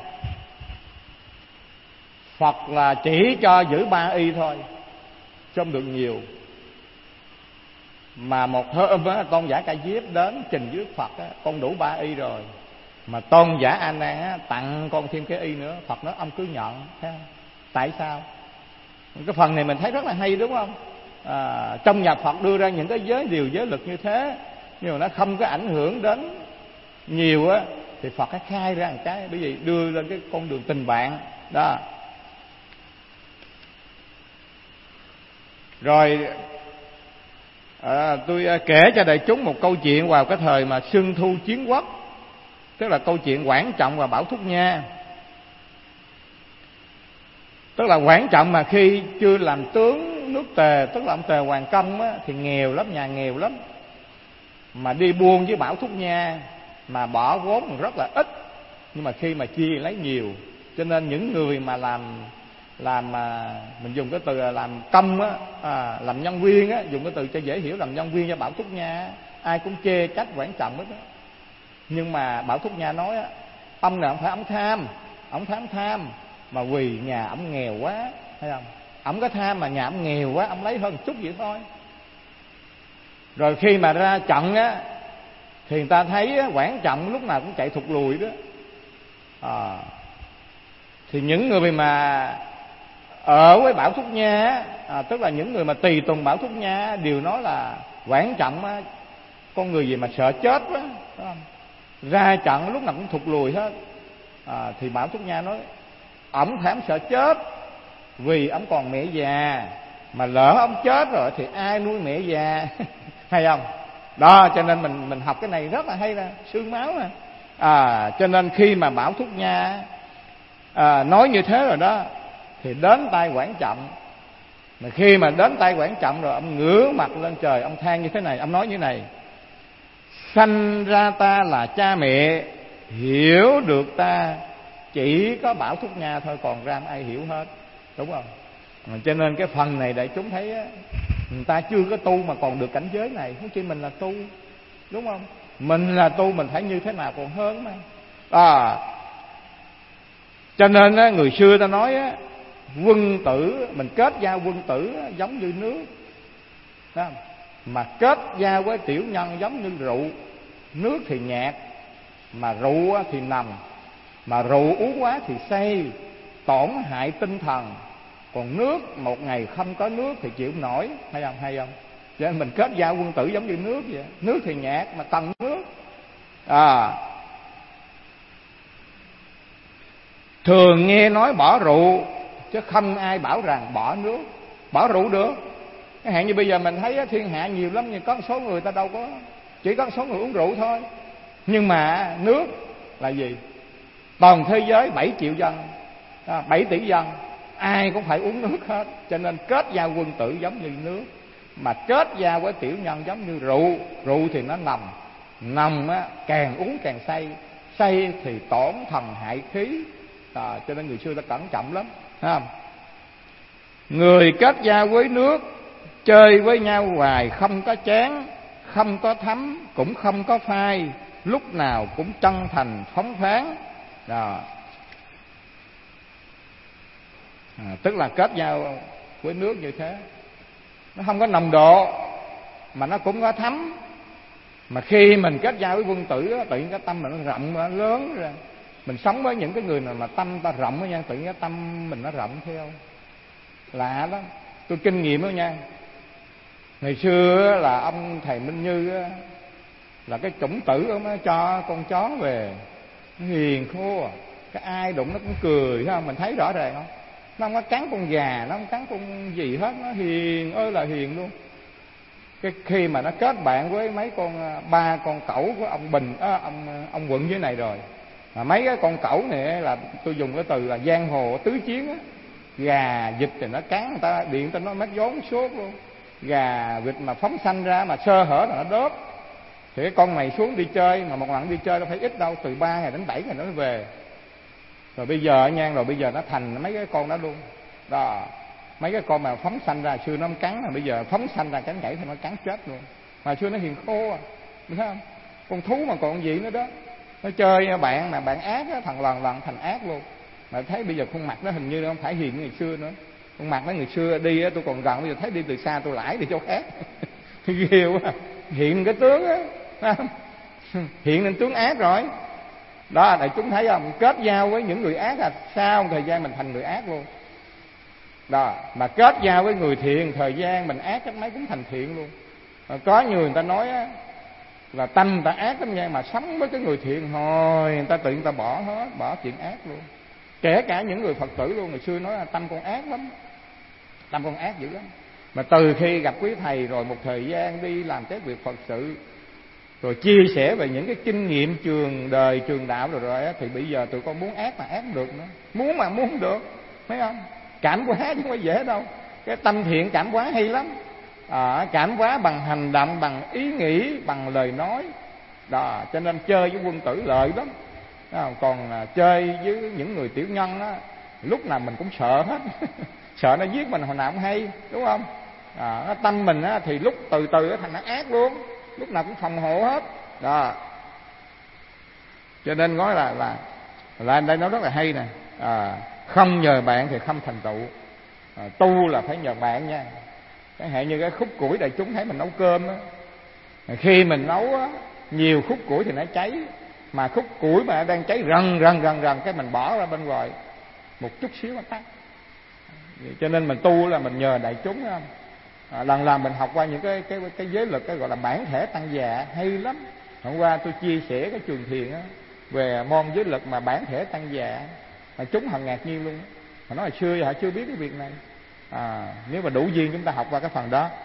Phật là chỉ cho giữ ba y thôi, chứ không được nhiều. Mà một hôm á, Tôn giả Ca Diếp đến trình với Phật á, con đủ ba y rồi, mà Tôn giả A Nan á, tặng con thêm cái y nữa. Phật nói ông cứ nhận. Thấy không? Tại sao? Cái phần này mình thấy rất là hay, đúng không? À, trong nhà Phật đưa ra những cái giới điều giới lực như thế, nhưng mà nó không có ảnh hưởng đến nhiều á, thì Phật phải khai ra một cái, bởi vì đưa lên cái con đường tình bạn đó. Rồi à, tôi kể cho đại chúng một câu chuyện vào cái thời mà Xuân Thu Chiến Quốc, tức là câu chuyện Quảng Trọng và Bảo Thúc Nha. Tức là Quảng Trọng mà khi chưa làm tướng nước Tề, tức là ông Tề Hoàng Công á, thì nghèo lắm, nhà nghèo lắm, mà đi buôn với Bảo Thúc Nha mà bỏ vốn rất là ít, nhưng mà khi mà chia lấy nhiều. Cho nên những người mà làm làm mà mình dùng cái từ là làm công á, à, làm nhân viên á, dùng cái từ cho dễ hiểu, làm nhân viên cho Bảo Thúc Nha, ai cũng chê trách Quảng Trọng hết á. Nhưng mà Bảo Thúc Nha nói á, ông này không phải ông tham, ông tham tham mà vì nhà ông nghèo quá, thấy không? Ông có tham mà nhà ông nghèo quá, ông lấy hơn chút vậy thôi. Rồi khi mà ra trận á, thì người ta thấy á, Quảng Trọng lúc nào cũng chạy thụt lùi đó. À, thì những người mà ở với Bảo Thúc Nha, à, tức là những người mà tùy tùng Bảo Thúc Nha đều nói là Quảng Trọng á, con người gì mà sợ chết quá, phải không? Ra trận lúc nào cũng thụt lùi hết. À, thì Bảo Thúc Nha nói ổng thảm sợ chết, vì ổng còn mẹ già, mà lỡ ổng chết rồi thì ai nuôi mẹ già? Hay không? Đó, cho nên mình mình học cái này rất là hay, là xương máu nè. À, cho nên khi mà Bảo Thúc Nha à, nói như thế rồi đó, thì đến tay Quản Trọng. Mà khi mà đến tay Quản Trọng rồi, ông ngửa mặt lên trời, ông than như thế này, ông nói như thế này: sanh ra ta là cha mẹ, hiểu được ta chỉ có Bảo Thúc Nha thôi, còn ra ai hiểu hết. Đúng không? Mà cho nên cái phần này đại chúng thấy á, người ta chưa có tu mà còn được cảnh giới này, huống chi mình là tu. Đúng không? Mình là tu, mình phải như thế nào còn hơn mà. À, cho nên á, người xưa ta nói á, quân tử, mình kết giao quân tử á, giống như nước. Đó. Mà kết giao với tiểu nhân giống như rượu. Nước thì nhạt, mà rượu á, thì nồng. Mà rượu uống quá thì say, tổn hại tinh thần. Còn nước, một ngày không có nước thì chịu không nổi. Hay không? Hay không? Cho nên mình kết giao quân tử giống như nước vậy. Nước thì nhạt mà cần nước. À, thường nghe nói bỏ rượu, chứ không ai bảo rằng bỏ nước. Bỏ rượu được. Cái hạn như bây giờ mình thấy thiên hạ nhiều lắm, nhưng có một số người ta đâu có, chỉ có một số người uống rượu thôi. Nhưng mà nước là gì? Toàn thế giới bảy triệu dân, bảy tỷ dân, ai cũng phải uống nước hết. Cho nên kết giao quân tử giống như nước, mà kết giao với tiểu nhân giống như rượu. Rượu thì nó nồng, nồng á, càng uống càng say, say thì tổn thần hại khí. À, cho nên người xưa ta cẩn trọng lắm, thấy không? Người kết giao với nước, chơi với nhau hoài không có chán, không có thấm cũng không có phai, lúc nào cũng chân thành phóng khoáng. Đó. À, tức là kết giao với nước như thế, nó không có nồng độ mà nó cũng có thấm. Mà khi mình kết giao với quân tử á, tự nhiên cái tâm mình nó rộng, nó lớn ra. Mình sống với những cái người nào mà tâm ta rộng đó nha, tự nhiên cái tâm mình nó rộng theo. Lạ lắm. Tôi kinh nghiệm đó nha. Ngày xưa là ông thầy Minh Như á, là cái chủng tử ông nó cho con chó về, nó hiền khô à. Cái ai đụng nó cũng cười, thấy không? Mình thấy rõ ràng không? Nó không có cắn con gà, nó không cắn con gì hết, nó hiền ơi là hiền luôn. Cái khi mà nó kết bạn với mấy con ba con cẩu của ông Bình á, ông ông Quận dưới này rồi, mà mấy cái con cẩu này là tôi dùng cái từ là giang hồ tứ chiến á. Gà vịt thì nó cắn người ta, điện ta nó mất vốn sốt luôn. Gà vịt mà phóng sanh ra mà sơ hở là nó đớp. Thì cái con này xuống đi chơi, mà một lần đi chơi nó phải ít đâu, từ ba ngày đến bảy ngày nó về. Rồi bây giờ nha, rồi bây giờ nó thành mấy cái con đó luôn. Đó, mấy cái con mà phóng sanh ra, xưa nó không cắn, mà bây giờ phóng sanh ra cắn gãy thì nó cắn chết luôn. Mà xưa nó hiền khô à, thấy không? Con thú mà còn gì nữa đó. Nó chơi bạn mà bạn ác á, thằng lần lần thành ác luôn. Mà thấy bây giờ khuôn mặt nó hình như nó không phải hiền như ngày xưa nữa. Khuôn mặt nó ngày xưa đi á, tôi còn gần, bây giờ thấy đi từ xa tôi lãi đi chỗ khác. Ghê quá. Hiện cái tướng á, hiện lên tướng ác rồi. Đó, đại chúng thấy không? Kết giao với những người ác là sau một thời gian mình thành người ác luôn. Đó, mà kết giao với người thiện, thời gian mình ác chắc mấy cũng thành thiện luôn. Mà có nhiều người ta nói á, là tâm người ta ác lắm nha, mà sống với cái người thiện hồi người ta tự người ta bỏ hết, bỏ chuyện ác luôn. Kể cả những người Phật tử luôn, ngày xưa nói là tâm con ác lắm, tâm con ác dữ lắm. Mà từ khi gặp quý thầy rồi một thời gian đi làm cái việc Phật sự, rồi chia sẻ về những cái kinh nghiệm trường đời, trường đạo rồi rồi á, thì bây giờ tụi con muốn ác mà ác không được nữa. Muốn mà muốn không được, thấy không? Cảm hóa chứ không phải dễ đâu. Cái tâm thiện cảm hóa hay lắm. À, cảm hóa bằng hành động, bằng ý nghĩ, bằng lời nói. Đó, cho nên chơi với quân tử lợi lắm. Còn à, chơi với những người tiểu nhân á, lúc nào mình cũng sợ hết. Sợ nó giết mình hồi nào cũng hay, đúng không? À, nó tâm mình á, thì lúc từ từ nó thành nó ác luôn, lúc nào cũng phòng hộ hết. Đó, cho nên nói là là là anh đây nói rất là hay nè. À, không nhờ bạn thì không thành tựu. À, tu là phải nhờ bạn nha. Cái hệ như cái khúc củi đại chúng thấy mình nấu cơm á, khi mình nấu á, nhiều khúc củi thì nó cháy, mà khúc củi mà đang cháy rần rần rần rần, cái mình bỏ ra bên ngoài một chút xíu nó tắt. Cho nên mình tu là mình nhờ đại chúng, không? À, lần lần mình học qua những cái cái cái giới luật, cái gọi là bản thể tăng già hay lắm. Hôm qua tôi chia sẻ cái trường thiền á, về môn giới luật mà bản thể tăng già. Mà chúng họ ngạc nhiên luôn. Họ nói hồi xưa giờ họ chưa biết cái việc này. À, nếu mà đủ duyên chúng ta học qua cái phần đó.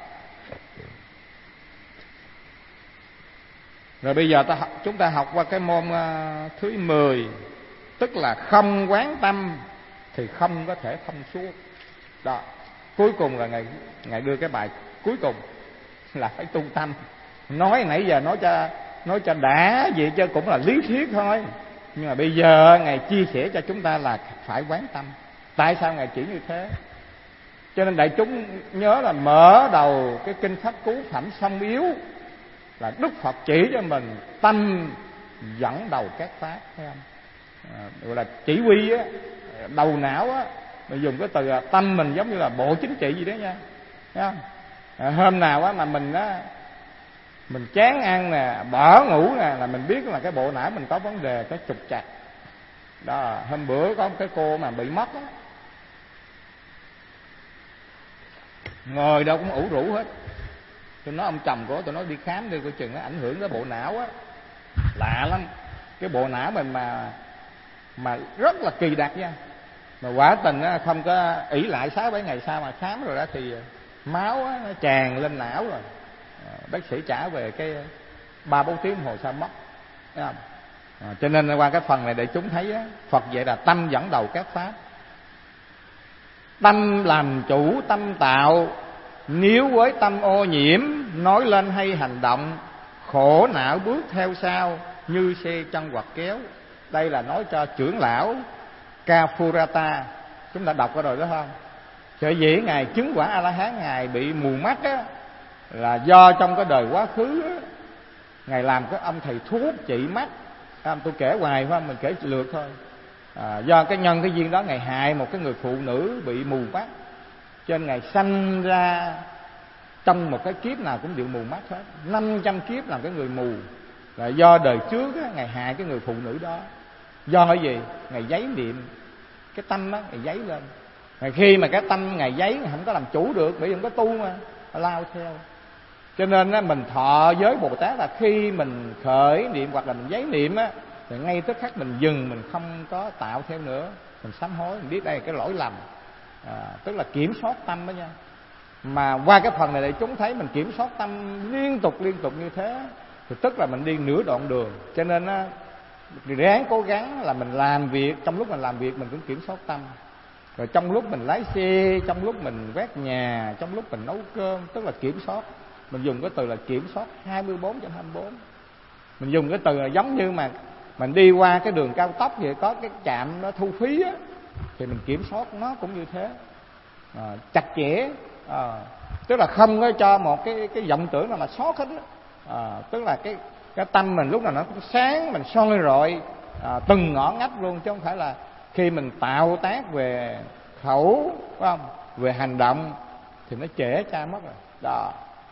Rồi bây giờ ta học, chúng ta học qua cái môn uh, thứ mười, tức là không quán tâm thì không có thể thông suốt. Đó, cuối cùng là ngài ngài đưa cái bài cuối cùng là phải tu tâm. Nói nãy giờ nói cho nói cho đã vậy chứ cũng là lý thuyết thôi. Nhưng mà bây giờ ngài chia sẻ cho chúng ta là phải quán tâm. Tại sao ngài chỉ như thế? Cho nên đại chúng nhớ là mở đầu cái kinh Pháp Cú Phẩm Song Yếu là Đức Phật chỉ cho mình tâm dẫn đầu các pháp, thấy không? À, gọi là chỉ huy á, đầu não á, mình dùng cái từ là tâm mình giống như là bộ chính trị gì đó nha, thấy không? À, hôm nào á mà mình á mình chán ăn nè, bỏ ngủ nè, là mình biết là cái bộ não mình có vấn đề, có trục trặc. Đó, hôm bữa có một cái cô mà bị mất á, ngồi đâu cũng ủ rũ hết. Tôi nói ông chồng của tôi nói đi khám đi, coi chừng nó ảnh hưởng tới bộ não á. Lạ lắm, cái bộ não mình mà mà rất là kỳ đặc nha. Mà quả tình á, không có ỷ lại sáu bảy ngày sau mà khám rồi đó thì máu á, nó tràn lên não rồi. À, bác sĩ trả về cái ba bốn tiếng hồ sau mất, thấy không? À, cho nên qua cái phần này để chúng thấy á, Phật dạy là tâm dẫn đầu các pháp. Tâm làm chủ tâm tạo, nếu với tâm ô nhiễm, nói lên hay hành động, khổ não bước theo sau, như xe chân quặt kéo. Đây là nói cho trưởng lão Kapurata. Chúng ta đọc qua rồi đó không? Sở dĩ ngài chứng quả A La Hán, ngài bị mù mắt á, là do trong cái đời quá khứ á, ngài làm cái ông thầy thuốc trị mắt. Tôi kể hoài phải không? Mình kể lượt thôi. À, do cái nhân cái duyên đó ngài hại một cái người phụ nữ bị mù mắt, cho nên ngài sanh ra trong một cái kiếp nào cũng đều mù mắt hết. Năm trăm kiếp làm cái người mù là do đời trước á, ngài hại cái người phụ nữ đó. Do cái gì? Ngài giấy niệm, cái tâm á ngài giấy lên. Ngài khi mà cái tâm ngài giấy, ngài không có làm chủ được, bởi vì không có tu mà lao theo. Cho nên á, mình thọ giới Bồ Tát là khi mình khởi niệm hoặc là mình giấy niệm á, thì ngay tức khắc mình dừng, mình không có tạo theo nữa, mình sám hối, mình biết đây là cái lỗi lầm. À, tức là kiểm soát tâm đó nha. Mà qua cái phần này để chúng thấy mình kiểm soát tâm liên tục liên tục như thế, thì tức là mình đi nửa đoạn đường. Cho nên á, ráng cố gắng là mình làm việc, trong lúc mình làm việc mình cũng kiểm soát tâm. Rồi trong lúc mình lái xe, trong lúc mình quét nhà, trong lúc mình nấu cơm, tức là kiểm soát. Mình dùng cái từ là kiểm soát hai mươi bốn trên hai mươi bốn. Mình dùng cái từ là giống như mà mình đi qua cái đường cao tốc vậy, có cái trạm nó thu phí á, thì mình kiểm soát nó cũng như thế, à, chặt chẽ, à, tức là không có cho một cái cái vọng tưởng nào mà sót hết á. À, tức là cái cái tâm mình lúc nào nó cũng sáng, mình soi rọi à, từng ngõ ngách luôn, chứ không phải là khi mình tạo tác về khẩu, phải không, về hành động thì nó trễ cha mất rồi. Đó.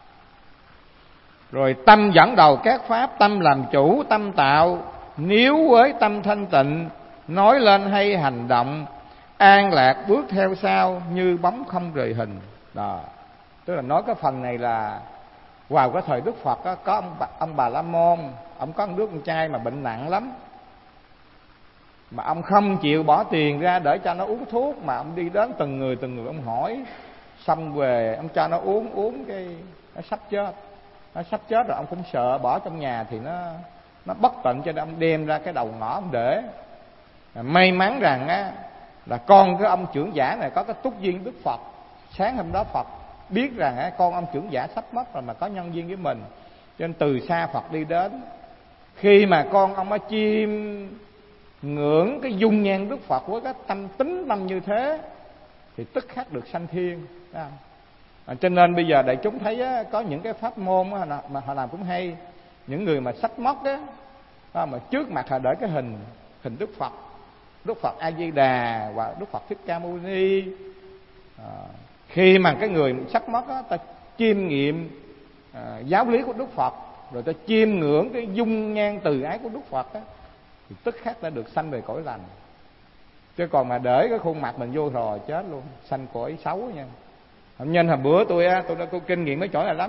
Rồi tâm dẫn đầu các pháp, tâm làm chủ, tâm tạo, nếu với tâm thanh tịnh, nói lên hay hành động, an lạc bước theo sau, như bóng không rời hình. Đó. Tức là nói cái phần này là vào cái thời Đức Phật đó, có ông, ông Bà La Môn, ông có một đứa con trai mà bệnh nặng lắm, mà ông không chịu bỏ tiền ra để cho nó uống thuốc, mà ông đi đến từng người từng người ông hỏi, xong về ông cho nó uống, uống cái nó sắp chết. Nó sắp chết rồi ông cũng sợ bỏ trong nhà thì nó nó bất tận, cho nên ông đem ra cái đầu ngõ ông để. May mắn rằng á là con cái ông trưởng giả này có cái túc duyên Đức Phật. Sáng hôm đó Phật biết rằng á, con ông trưởng giả sắp mất rồi mà có nhân duyên với mình, cho nên từ xa Phật đi đến. Khi mà con ông ấy chiêm ngưỡng cái dung nhan Đức Phật với cái tâm tính tâm như thế thì tức khắc được sanh thiên, thấy không? À, cho nên bây giờ đại chúng thấy á, có những cái pháp môn á, mà họ làm cũng hay. Những người mà sắp mất á, à, mà trước mặt họ để cái hình hình Đức Phật, Đức Phật A Di Đà và Đức Phật Thích Ca Mâu Ni. À, khi mà cái người sắp mất á, ta chiêm nghiệm à, giáo lý của Đức Phật, rồi ta chiêm ngưỡng cái dung nhan từ ái của Đức Phật á, thì tức khắc đã được sanh về cõi lành. Chứ còn mà để cái khuôn mặt mình vô rồi chết luôn, sanh cõi xấu nha. Không nhân hồi bữa tôi á, tôi đã có kinh nghiệm mấy chỗ này lắm.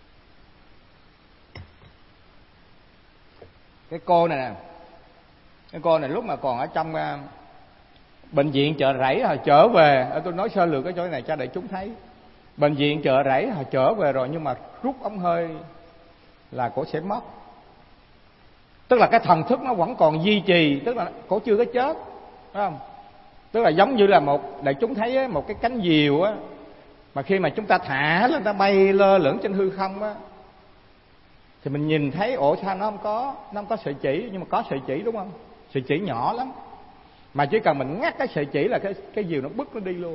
Cái cô này nè, Cái cô này lúc mà còn ở trong uh, bệnh viện Chợ Rẫy hồi trở về, ở tôi nói sơ lược cái chỗ này cho đại chúng thấy. Bệnh viện Chợ Rẫy hồi trở về rồi nhưng mà rút ống hơi là cổ sẽ mất. Tức là cái thần thức nó vẫn còn duy trì, tức là cổ chưa có chết, phải không? Tức là giống như là một, đại chúng thấy á, một cái cánh diều á, mà khi mà chúng ta thả lên, ta bay lơ lửng trên hư không á, thì mình nhìn thấy ổ sao nó không có, nó không có sợi chỉ, nhưng mà có sợi chỉ, đúng không? Sợi chỉ nhỏ lắm, mà chỉ cần mình ngắt cái sợi chỉ là cái cái diều nó bứt nó đi luôn.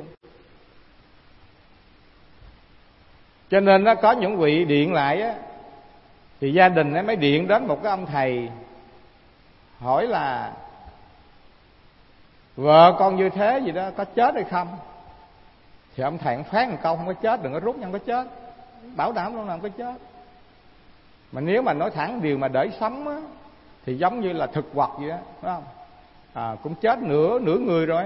Cho nên nó có những vị điện lại á, thì gia đình ấy mới điện đến một cái ông thầy, hỏi là vợ con như thế gì đó có chết hay không. Thì ông thầy phán một câu không có chết, đừng có rút, không có chết, bảo đảm luôn là không có chết. Mà nếu mà nói thẳng điều mà để sống á, thì giống như là thực vật vậy đó, phải không? À, cũng chết nửa nửa người rồi.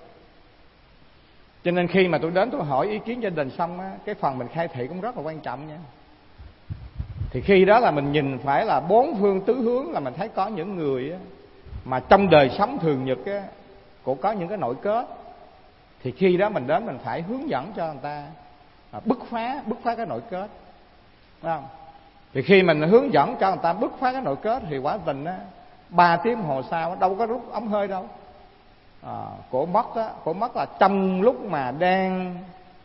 Cho nên khi mà tôi đến tôi hỏi ý kiến gia đình xong á, cái phần mình khai thị cũng rất là quan trọng nha. Thì khi đó là mình nhìn phải là bốn phương tứ hướng, là mình thấy có những người á, mà trong đời sống thường nhật á, cũng có những cái nội kết. Thì khi đó mình đến mình phải hướng dẫn cho người ta à, bứt phá bứt phá cái nội kết, phải không? Thì khi mình hướng dẫn cho người ta bứt phá cái nội kết thì quả tình á, ba tiếng hồ sau đâu có rút ống hơi đâu. À, cổ mất á, cổ mất là trong lúc mà đang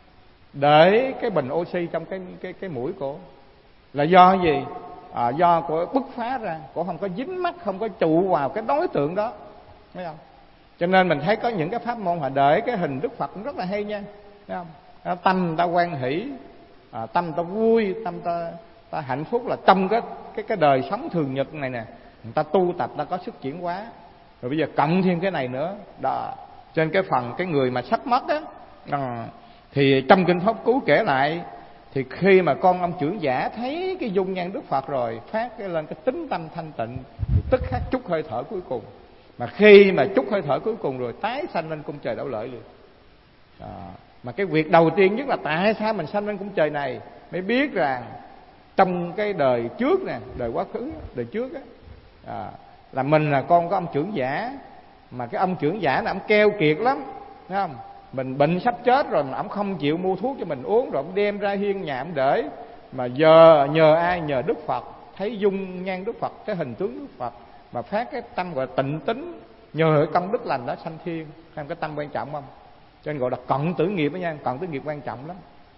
để cái bình oxy trong cái cái cái mũi cổ. Là do gì? À, do cổ bứt phá ra, cổ không có dính mắt, không có trụ vào cái đối tượng đó, thấy không? Cho nên mình thấy có những cái pháp môn họ để cái hình Đức Phật cũng rất là hay nha, thấy không? Tâm ta hoan hỷ, à, tâm ta vui, tâm ta ta hạnh phúc, là trong cái cái cái đời sống thường nhật này nè, người ta tu tập, ta có sức chuyển hóa. Rồi bây giờ cộng thêm cái này nữa đó. Trên cái phần cái người mà sắp mất á, à, thì trong kinh Pháp Cú kể lại, thì khi mà con ông trưởng giả thấy cái dung nhan Đức Phật rồi, phát cái lên cái tính tâm thanh tịnh, thì tức khắc trút hơi thở cuối cùng. Mà khi mà trút hơi thở cuối cùng rồi, tái sanh lên cung trời Đảo Lợi liền. À, mà cái việc đầu tiên nhất là tại sao mình sanh lên cung trời này, mới biết rằng trong cái đời trước nè, đời quá khứ, đời trước á, à, là mình là con của ông trưởng giả. Mà cái ông trưởng giả là ông keo kiệt lắm, thấy không? Mình bệnh sắp chết rồi mà ông không chịu mua thuốc cho mình uống, rồi ông đem ra hiên nhà ông để. Mà giờ nhờ ai? Nhờ Đức Phật, thấy dung nhan Đức Phật, cái hình tướng Đức Phật, mà phát cái tâm gọi là tịnh tính, nhờ cái công đức lành đó sanh thiên. Xem cái tâm quan trọng không? Cho nên gọi là cận tử nghiệp đó nha. Cận tử nghiệp quan trọng lắm.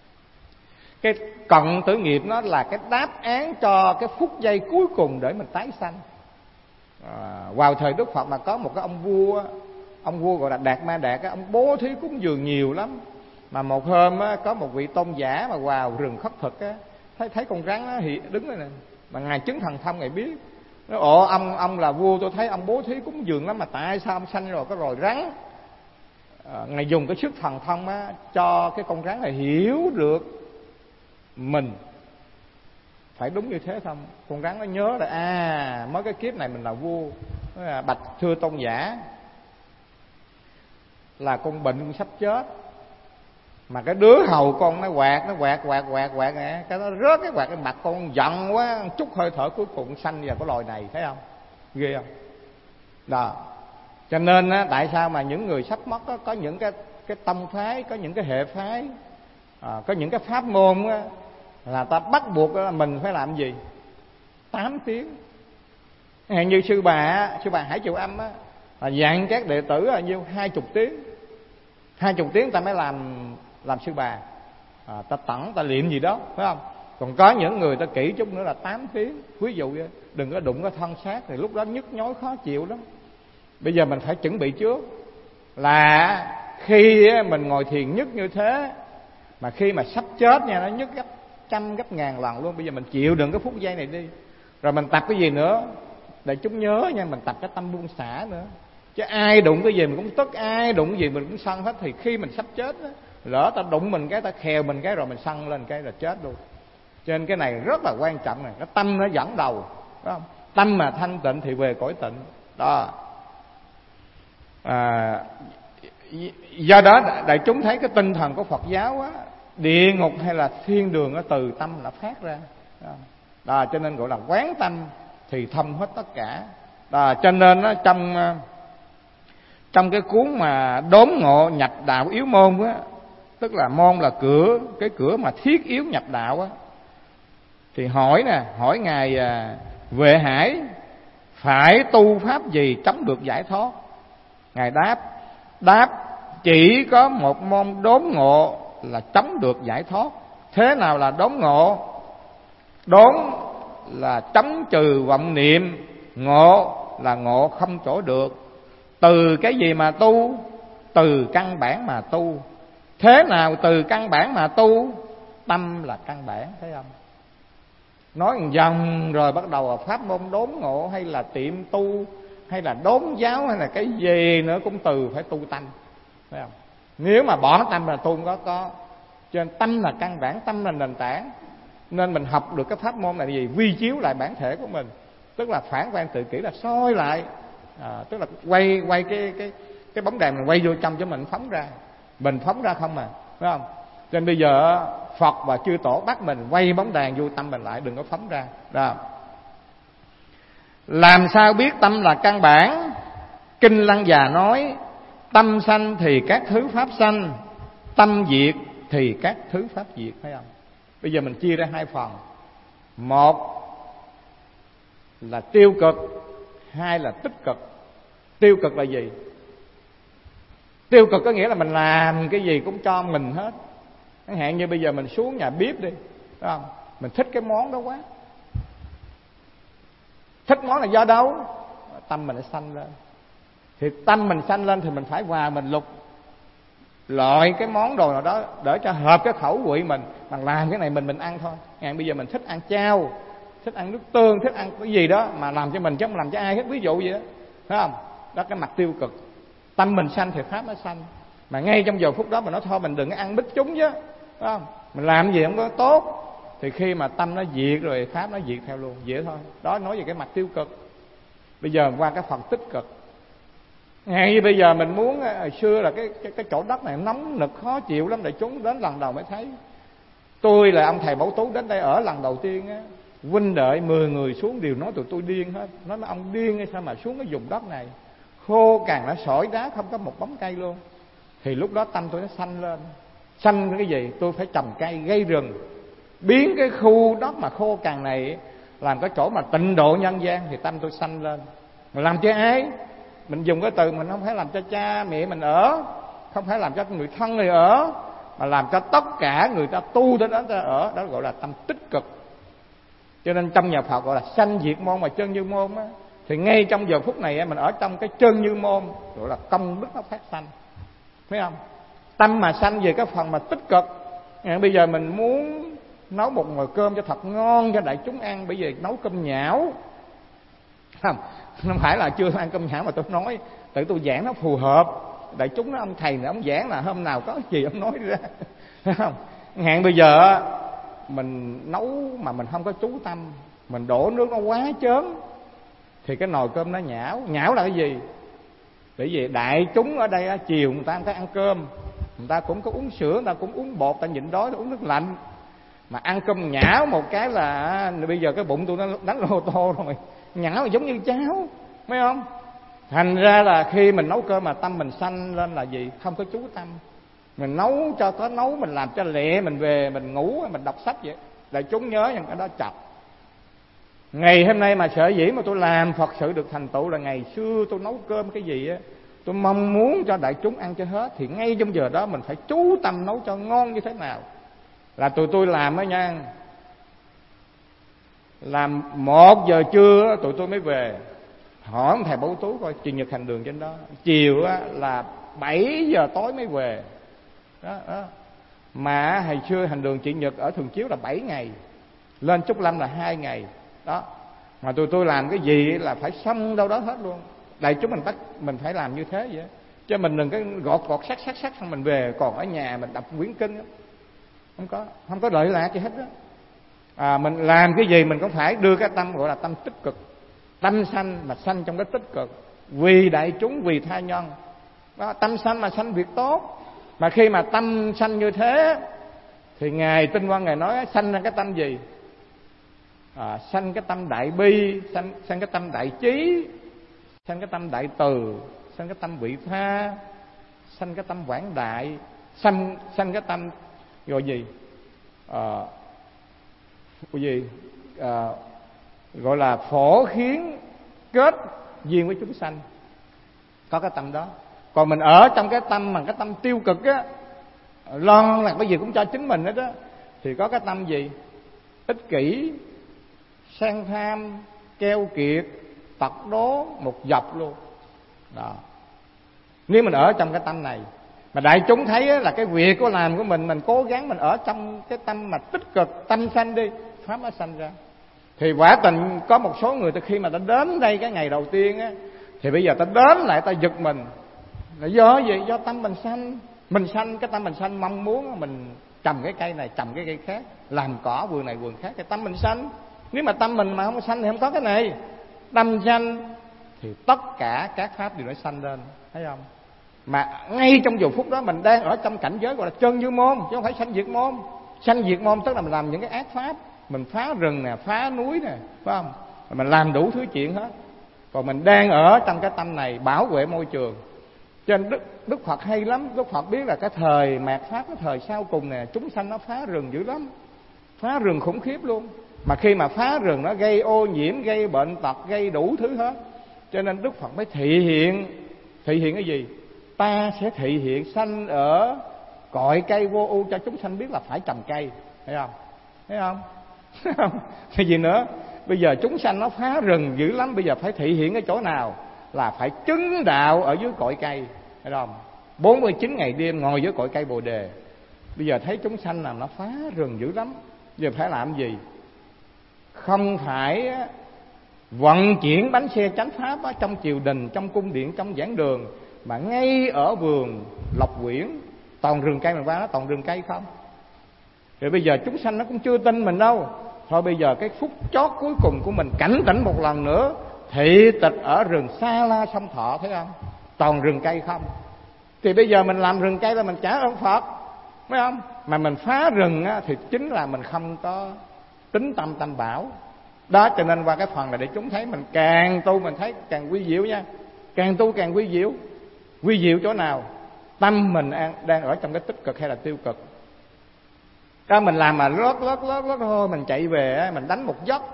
Cái cận tử nghiệp nó là cái đáp án cho cái phút giây cuối cùng để mình tái sanh. À, vào thời Đức Phật mà có một cái ông vua, ông vua gọi là Đạt Ma Đạt, ông bố thí cúng dường nhiều lắm. Mà một hôm á, có một vị tôn giả mà vào rừng khất thực á, thấy thấy con rắn á, thì đứng đây nè, mà ngài chứng thần thông, ngài biết. Nói, ồ ông ông là vua, tôi thấy ông bố thí cúng dường lắm, mà tại sao ông sanh rồi có rồi rắn? À, ngài dùng cái sức thần thông á, cho cái con rắn này hiểu được mình phải đúng như thế không. Con rắn nó nhớ là à, mới cái kiếp này mình là vua. Nói, bạch thưa tôn giả, là con bệnh, con sắp chết, mà cái đứa hầu con nó quạt, nó quạt quạt quạt quạt nè, cái nó rớt cái quạt cái mặt con, giận quá, chút hơi thở cuối cùng sanh vào cái loài này, thấy không? Ghê không? Đó. Cho nên á, tại sao mà những người sắp mất á, có những cái cái tông phái, có những cái hệ phái, à, có những cái pháp môn á, là ta bắt buộc là mình phải làm gì? Tám tiếng. Hẹn như sư bà, sư bà Hải Triều Âm á, là dặn các đệ tử là nhiêu hai chục tiếng, hai chục tiếng ta mới làm làm sư bà, à, ta tẩn, ta liệm gì đó, phải không? Còn có những người ta kỹ chút nữa là tám tiếng. Ví dụ vậy, đừng có đụng cái thân xác, thì lúc đó nhức nhối khó chịu lắm. Bây giờ mình phải chuẩn bị trước, là khi mình ngồi thiền nhức như thế, mà khi mà sắp chết nha, nó nhức gấp trăm gấp ngàn lần luôn. Bây giờ mình chịu đựng cái phút giây này đi. Rồi mình tập cái gì nữa để chúng nhớ nha, mình tập cái tâm buông xả nữa. Chứ ai đụng cái gì mình cũng tức, ai đụng cái gì mình cũng sân hết. Thì khi mình sắp chết á, lỡ ta đụng mình cái, ta khèo mình cái, rồi mình sân lên cái là chết luôn. Cho nên cái này rất là quan trọng này. Cái tâm nó dẫn đầu, phải không? Tâm mà thanh tịnh thì về cõi tịnh đó. À, do đó đại chúng thấy cái tinh thần của Phật giáo á, địa ngục hay là thiên đường, nó từ tâm là phát ra đó. Đó, cho nên gọi là quán tâm thì thông hết tất cả À, cho nên á, trong trong cái cuốn mà đốn ngộ nhập đạo yếu môn á, tức là môn là cửa, cái cửa mà thiết yếu nhập đạo á, thì hỏi nè, hỏi ngài Huệ Hải phải tu pháp gì chống được giải thoát? Ngài đáp đáp chỉ có một môn đốn ngộ là chống được giải thoát. Thế nào là đốn ngộ? Đốn là chống trừ vọng niệm, ngộ là ngộ không chỗ được. Từ cái gì mà tu? Từ căn bản mà tu. Thế nào từ căn bản mà tu? Tâm là căn bản, thấy không? Nói một vòng rồi bắt đầu là pháp môn đốn ngộ, hay là tiệm tu, hay là đốn giáo, hay là cái gì nữa cũng từ phải tu tâm, thấy không? Nếu mà bỏ tâm là tu không có có. Cho nên tâm là căn bản, tâm là nền tảng. Nên mình học được cái pháp môn này là gì? Vi chiếu lại bản thể của mình, tức là phản quan tự kỷ, là soi lại, à, tức là quay quay cái cái cái bóng đèn mình quay vô trong cho mình phóng ra, mình phóng ra không mà, phải không? Cho nên bây giờ Phật và chư tổ bắt mình quay bóng đèn vô tâm mình lại, đừng có phóng ra. Đó. Làm sao biết tâm là căn bản? Kinh Lăng Già nói: tâm sanh thì các thứ pháp sanh, tâm diệt thì các thứ pháp diệt, thấy không? Bây giờ mình chia ra hai phần. Một là tiêu cực, hai là tích cực. Tiêu cực là gì? Tiêu cực có nghĩa là mình làm cái gì cũng cho mình hết. Chẳng hạn như bây giờ mình xuống nhà bếp đi, phải không? Mình thích cái món đó quá. Thích món là do đâu? Tâm mình nó sanh lên. Thì tâm mình sanh lên thì mình phải hòa mình lục loại cái món đồ nào đó để cho hợp cái khẩu vị mình, bằng làm cái này mình mình ăn thôi. Ngày bây giờ mình thích ăn chao, thích ăn nước tương, thích ăn cái gì đó mà làm cho mình chứ không làm cho ai hết, ví dụ vậy đó, phải không? Đó cái mặt tiêu cực. Tâm mình sanh thì pháp nó sanh. Mà ngay trong giờ phút đó mình nói thôi mình đừng có ăn bít chúng chứ, phải không? Mình làm gì không có tốt, thì khi mà tâm nó diệt rồi pháp nó diệt theo luôn, dễ thôi. Đó nói về cái mặt tiêu cực. Bây giờ qua cái phần tích cực. Ngay bây giờ mình muốn, hồi xưa là cái, cái cái chỗ đất này nóng nực khó chịu lắm, đại chúng đến lần đầu mới thấy. Tôi là ông thầy Bảo Tú đến đây ở lần đầu tiên á, huynh đệ mười người xuống đều nói tụi tôi điên hết. Nói là ông điên hay sao mà xuống cái vùng đất này khô cằn, nó sỏi đá, không có một bóng cây luôn. Thì lúc đó tâm tôi nó sanh lên. Sanh cái gì? Tôi phải trồng cây, gây rừng, biến cái khu đất mà khô cằn này làm cái chỗ mà tịnh độ nhân gian. Thì tâm tôi sanh lên. Mà làm cho ai? Mình dùng cái từ mình không phải làm cho cha mẹ mình ở, không phải làm cho người thân người ở, mà làm cho tất cả người ta tu tới đó ta ở. Đó gọi là tâm tích cực. Cho nên trong nhà Phật gọi là sanh diệt môn và chân như môn á. Thì ngay trong giờ phút này mình ở trong cái chân như môn, gọi là công đức nó phát sanh, thấy không? Tâm mà sanh về cái phần mà tích cực. Bây giờ mình muốn nấu một nồi cơm cho thật ngon cho đại chúng ăn, bây giờ nấu cơm nhão, không? Không phải là chưa ăn cơm nhão mà tôi nói, tự tôi giảng nó phù hợp. Đại chúng nó ông thầy này ông giảng là hôm nào có gì ông nói ra, thấy không? Hạn bây giờ mình nấu mà mình không có chú tâm, mình đổ nước nó quá chớm, thì cái nồi cơm nó nhão. Nhão là cái gì? Bởi vì đại chúng ở đây chiều người ta không có ăn cơm, người ta cũng có uống sữa, người ta cũng uống bột, ta nhịn đói, ta uống nước lạnh. Mà ăn cơm nhão một cái là bây giờ cái bụng tôi nó đánh lô tô rồi. Nhão giống như cháo, phải không? Thành ra là khi mình nấu cơm mà tâm mình sanh lên là gì? Không có chú tâm. Mình nấu cho có nấu, mình làm cho lẹ, mình về mình ngủ, mình đọc sách vậy. Đại chúng nhớ rằng cái đó chọc. Ngày hôm nay mà sở dĩ mà tôi làm Phật sự được thành tựu là ngày xưa tôi nấu cơm cái gì á, tôi mong muốn cho đại chúng ăn cho hết. Thì ngay trong giờ đó mình phải chú tâm nấu cho ngon như thế nào. Là tụi tôi làm á nha, làm một giờ trưa tụi tôi mới về. Hỏi ông thầy Bảo Tú coi Truyền Nhật Hành Đường trên đó, chiều á là bảy giờ tối mới về đó, đó. Mà hồi xưa Hành Đường Truyền Nhật ở Thường Chiếu là bảy ngày, lên Trúc Lâm là hai ngày đó. Mà tụi tôi làm cái gì là phải xong đâu đó hết luôn. Đại chúng mình bắt mình phải làm như thế vậy, chứ mình đừng cái gọt gọt sắc sắc sắc xong mình về còn ở nhà mình đọc quyển kinh đó. Không có không có lợi lạc gì hết đó. À, mình làm cái gì mình cũng phải đưa cái tâm gọi là tâm tích cực, tâm sanh mà sanh trong cái tích cực, vì đại chúng, vì tha nhân đó. Tâm sanh mà sanh việc tốt. Mà khi mà tâm sanh như thế thì ngài Tinh Văn ngài nói sanh ra cái tâm gì? À, sanh cái tâm đại bi, sanh, sanh cái tâm đại trí, sanh cái tâm đại từ, sanh cái tâm vị tha, sanh cái tâm quảng đại, sanh sanh cái tâm gọi gì à, gọi gì à, gọi là phổ khiến kết duyên với chúng sanh, có cái tâm đó. Còn mình ở trong cái tâm mà cái tâm tiêu cực á, lo là cái gì cũng cho chính mình hết á, thì có cái tâm gì ích kỷ, sang tham, keo kiệt, tật đố một dọc luôn đó. Nếu mình ở trong cái tâm này mà đại chúng thấy là cái việc của làm của mình, mình cố gắng mình ở trong cái tâm mà tích cực, tâm sanh đi, pháp nó sanh ra. Thì quả tình có một số người từ khi mà ta đến đây cái ngày đầu tiên á, thì bây giờ ta đến lại ta giật mình là do gì? Do tâm mình sanh. Mình sanh, cái tâm mình sanh mong muốn mình trồng cái cây này, trồng cái cây khác, làm cỏ vườn này vườn khác, cái tâm mình sanh. Nếu mà tâm mình mà không sanh thì không có cái này. Tâm sanh thì tất cả các pháp đều nó sanh lên, thấy không? Mà ngay trong giờ phút đó mình đang ở trong cảnh giới gọi là chân như môn, chứ không phải sanh diệt môn. Sanh diệt môn tức là mình làm những cái ác pháp, mình phá rừng nè, phá núi nè, phải không? Mình làm đủ thứ chuyện hết. Còn mình đang ở trong cái tâm này bảo vệ môi trường. Cho nên Đức, Đức Phật hay lắm. Đức Phật biết là cái thời mạt pháp, cái thời sau cùng nè, chúng sanh nó phá rừng dữ lắm, phá rừng khủng khiếp luôn. Mà khi mà phá rừng nó gây ô nhiễm, gây bệnh tật, gây đủ thứ hết. Cho nên Đức Phật mới thị hiện. Thị hiện cái gì? Ta sẽ thị hiện sanh ở cội cây vô ưu cho chúng sanh biết là phải trồng cây. Thấy không? Thấy không? Thấy không? Cái gì nữa? Bây giờ chúng sanh nó phá rừng dữ lắm. Bây giờ phải thị hiện cái chỗ nào? Là phải chứng đạo ở dưới cội cây. Thấy không? bốn mươi chín ngày đêm ngồi dưới cội cây Bồ Đề. Bây giờ thấy chúng sanh là nó phá rừng dữ lắm. Giờ phải làm gì? Không phải vận chuyển bánh xe chánh pháp trong triều đình, trong cung điện, trong giảng đường, mà ngay ở vườn Lộc Quyển, toàn rừng cây mình qua nó toàn rừng cây không. Rồi bây giờ chúng sanh nó cũng chưa tin mình đâu. Thôi bây giờ cái phút chót cuối cùng của mình cảnh tỉnh một lần nữa, thị tịch ở rừng Sa La Sông Thọ, thấy không? Toàn rừng cây không. Thì bây giờ mình làm rừng cây là mình trả ơn Phật, phải không? Mà mình phá rừng á, thì chính là mình không có tính tâm tam bảo. Đó, cho nên qua cái phần này để chúng thấy mình càng tu mình thấy càng quy diệu nha. Càng tu càng quy diệu. Quy diệu chỗ nào? Tâm mình đang ở trong cái tích cực hay là tiêu cực. Đó, mình làm mà lót lót lót lót thôi, mình chạy về mình đánh một giấc.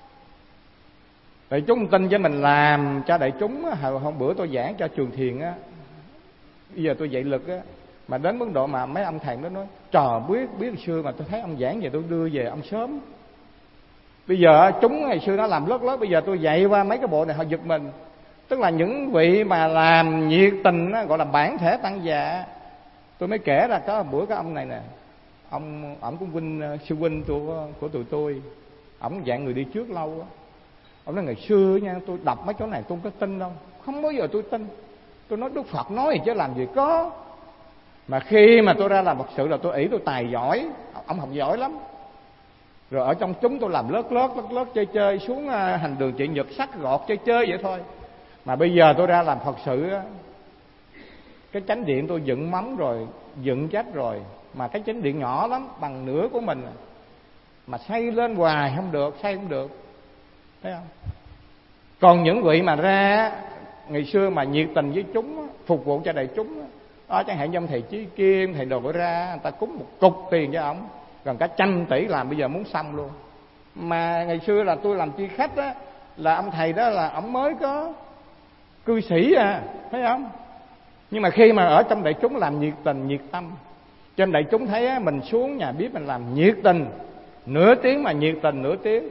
Đại chúng tin với mình làm cho đại chúng. Hôm bữa tôi giảng cho trường thiền á, bây giờ tôi dạy lực á, mà đến mức độ mà mấy ông thầy nó nói trời, biết biết xưa mà tôi thấy ông giảng về tôi đưa về ông sớm. Bây giờ chúng ngày xưa nó làm lớp lớp, bây giờ tôi dạy qua mấy cái bộ này họ giật mình. Tức là những vị mà làm nhiệt tình đó, gọi là bản thể tăng già. Tôi mới kể ra có bữa cái ông này nè, ông ổng cũng huynh sư huynh của của tụi tôi, ổng dạng người đi trước lâu á. Ông nói ngày xưa nha, tôi đọc mấy chỗ này tôi không có tin đâu, không bao giờ tôi tin. Tôi nói Đức Phật nói chứ làm gì có. Mà khi mà tôi ra làm Phật sự là tôi ỷ tôi tài giỏi, ông học giỏi lắm. Rồi ở trong chúng tôi làm lớt lớt lớt lớt chơi chơi xuống hành đường chị Nhật sắt gọt chơi chơi vậy thôi. Mà bây giờ tôi ra làm Phật sự á, cái chánh điện tôi dựng móng rồi, dựng chết rồi, mà cái chánh điện nhỏ lắm, bằng nửa của mình, mà xây lên hoài không được, xây không được, thấy không? Còn những vị mà ra ngày xưa mà nhiệt tình với chúng, phục vụ cho đại chúng đó, chẳng hạn như ông thầy Chí Kim, thầy Đồ Bữa Ra, người ta cúng một cục tiền cho ổng, gần cả trăm tỷ làm bây giờ muốn xong luôn. Mà ngày xưa là tôi làm chi khách á, là ông thầy đó là ổng mới có cư sĩ à, thấy không? Nhưng mà khi mà ở trong đại chúng làm nhiệt tình, nhiệt tâm, trên đại chúng thấy á, mình xuống nhà bếp mình làm nhiệt tình, nửa tiếng mà nhiệt tình nửa tiếng.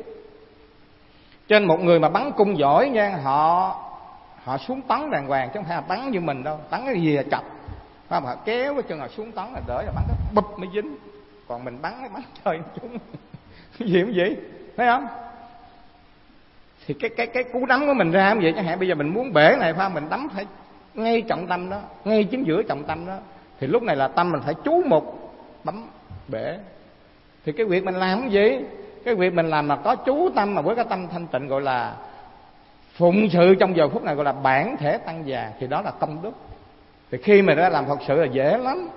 Trên một người mà bắn cung giỏi nha, họ họ xuống tấn đàng hoàng chứ không phải là bắn như mình đâu, bắn cái gì là chọc, phải không? Họ kéo cái chân họ xuống tấn là đỡ là bắn cái bụp mới dính. Còn mình bắn cái bắn chơi chúng gì không vậy, thấy không? Thì cái cái cái cú đấm của mình ra không vậy, chẳng hạn bây giờ mình muốn bể này phải không? Mình đấm phải ngay trọng tâm đó, ngay chính giữa trọng tâm đó, thì lúc này là tâm mình phải chú mục bấm bể. Thì cái việc mình làm cái gì? Cái việc mình làm mà có chú tâm mà với cái tâm thanh tịnh, gọi là phụng sự trong giờ phút này, gọi là bản thể tăng già, thì đó là công đức. Thì khi mình ra làm Phật sự là dễ lắm,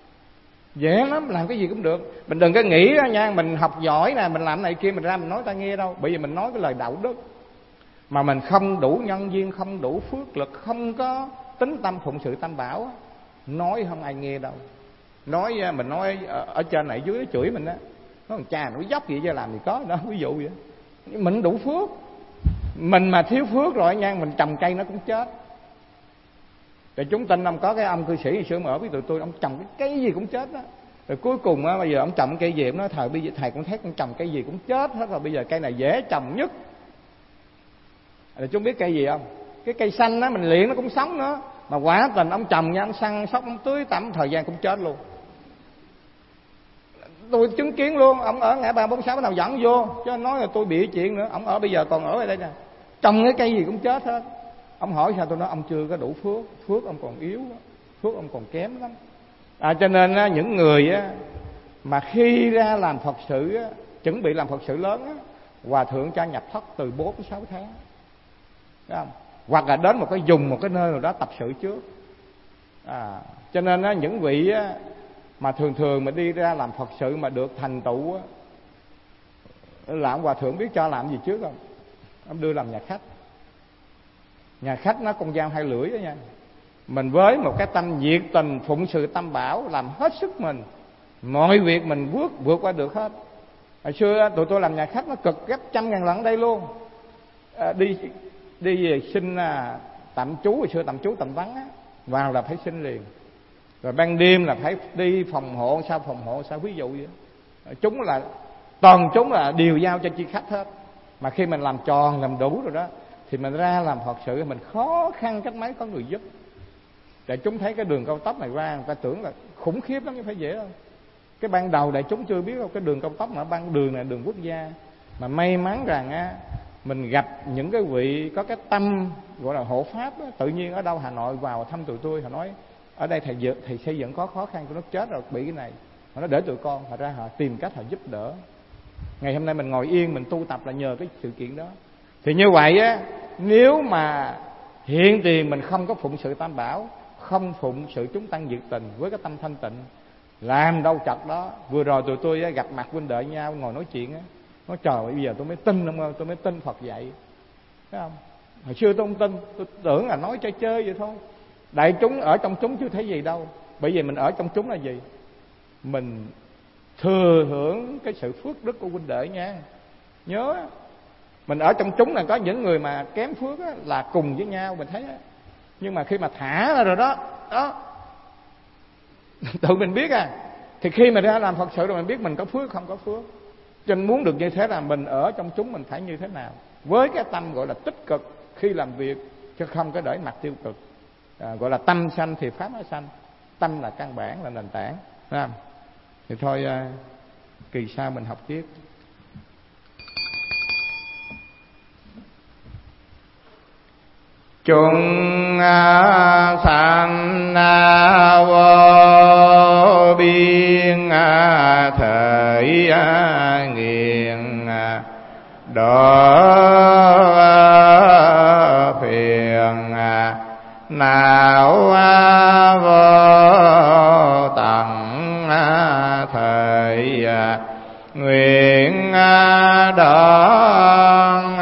dễ lắm, làm cái gì cũng được. Mình đừng có nghĩ đó nha, mình học giỏi nè, mình làm này kia mình ra mình nói ta nghe đâu. Bởi vì mình nói cái lời đạo đức. mà mình không đủ nhân duyên, không đủ phước lực, không có tính tâm phụng sự tam bảo, nói không ai nghe đâu. Nói mình nói ở, ở trên này dưới chửi mình á, nói cha nó dốc vậy chứ làm gì có đó, ví dụ vậy. Mình đủ phước, mình mà thiếu phước rồi nha, mình trồng cây nó cũng chết. Rồi chúng tin ông có cái ông cư sĩ hồi xưa mà ở với tụi tôi, ông trồng cái cây gì cũng chết đó. Rồi cuối cùng á, bây giờ ông trồng cây gì, ông nói thời bây giờ thầy cũng thấy ông trồng cây gì cũng chết hết rồi, bây giờ cây này dễ trồng nhất. Rồi chúng biết cây gì không? Cái cây xanh á, mình luyện nó cũng sống nữa, mà quả tình ông trồng nha, ông săn sóc, ông tưới tẩm, thời gian cũng chết luôn. Tôi chứng kiến luôn, ông ở ngã ba bốn sáu bắt đầu dẫn vô, chứ anh nói là tôi bịa chuyện nữa. Ông ở bây giờ còn ở đây nè, trồng cái cây gì cũng chết hết. Ông hỏi sao, tôi nói ông chưa có đủ phước, phước ông còn yếu, phước ông còn kém lắm. À, cho nên á, những người á, mà khi ra làm Phật sự á, chuẩn bị làm Phật sự lớn á, Hòa thượng cho nhập thất từ bốn đến sáu tháng, thấy không? Hoặc là đến một cái dùng một cái nơi nào đó tập sự trước. À, cho nên á, những vị á, mà thường thường mà đi ra làm Phật sự mà được thành tựu á, là ông Hòa thượng biết cho làm gì trước không? Ông đưa làm nhà khách. Nhà khách nó con dao hai lưỡi đó nha. Mình với một cái tâm nhiệt tình phụng sự tam bảo, làm hết sức mình, mọi việc mình vượt vượt qua được hết. Hồi xưa tụi tôi làm nhà khách nó cực gấp trăm ngàn lần đây luôn. À, đi đi về xin à, tạm trú, hồi xưa tạm trú tạm vắng á, vào là phải xin liền. Rồi ban đêm là phải đi phòng hộ sao phòng hộ sao, ví dụ vậy. Chúng là toàn chúng là đều giao cho chi khách hết. Mà khi mình làm tròn làm đủ rồi đó thì mình ra làm Phật sự, mình khó khăn cách mấy có người giúp. Để chúng thấy cái đường cao tốc này ra, người ta tưởng là khủng khiếp lắm chứ phải dễ đâu. Cái ban đầu đại chúng chưa biết đâu, cái đường cao tốc mà ban đường này đường quốc gia. Mà may mắn rằng á, mình gặp những cái vị có cái tâm gọi là hộ pháp á, tự nhiên ở đâu Hà Nội vào thăm tụi tôi, họ nói ở đây thầy dựng, thầy xây dựng có khó khăn, tôi nó chết rồi bị cái này, họ nói để tụi con, họ ra họ tìm cách họ giúp đỡ. Ngày hôm nay mình ngồi yên mình tu tập là nhờ cái sự kiện đó. Thì như vậy á, nếu mà hiện tiền mình không có phụng sự tam bảo, không phụng sự chúng tăng nhiệt tình với cái tâm thanh tịnh, làm đâu chật đó. Vừa rồi tụi tôi á, gặp mặt huynh đệ nhau ngồi nói chuyện á, nói trời ơi, bây giờ tôi mới tin ông ơi, tôi mới tin Phật dạy, thấy không? Hồi xưa tôi không tin, tôi tưởng là nói chơi chơi vậy thôi. Đại chúng ở trong chúng chưa thấy gì đâu. Bởi vì mình ở trong chúng là gì? Mình thừa hưởng cái sự phước đức của huynh đệ nha. Nhớ, mình ở trong chúng là có những người mà kém phước á, là cùng với nhau mình thấy á. Nhưng mà khi mà thả ra rồi đó, đó tự mình biết à. Thì khi mà ra làm Phật sự rồi mình biết mình có phước không có phước. Cho nên muốn được như thế là mình ở trong chúng mình phải như thế nào, với cái tâm gọi là tích cực khi làm việc, chứ không có để mặt tiêu cực. À, gọi là tâm sanh thì pháp nó sanh. Tâm là căn bản, là nền tảng, thấy không? Thì thôi à, kỳ sau mình học tiếp. Chúng sanh vô biên thể nghiền độ phiền não vô tận thời nguyện đón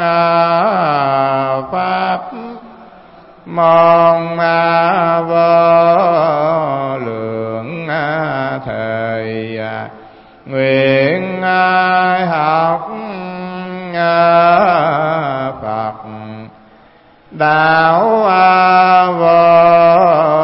pháp mong vô lượng thời nguyện học Phật đạo vô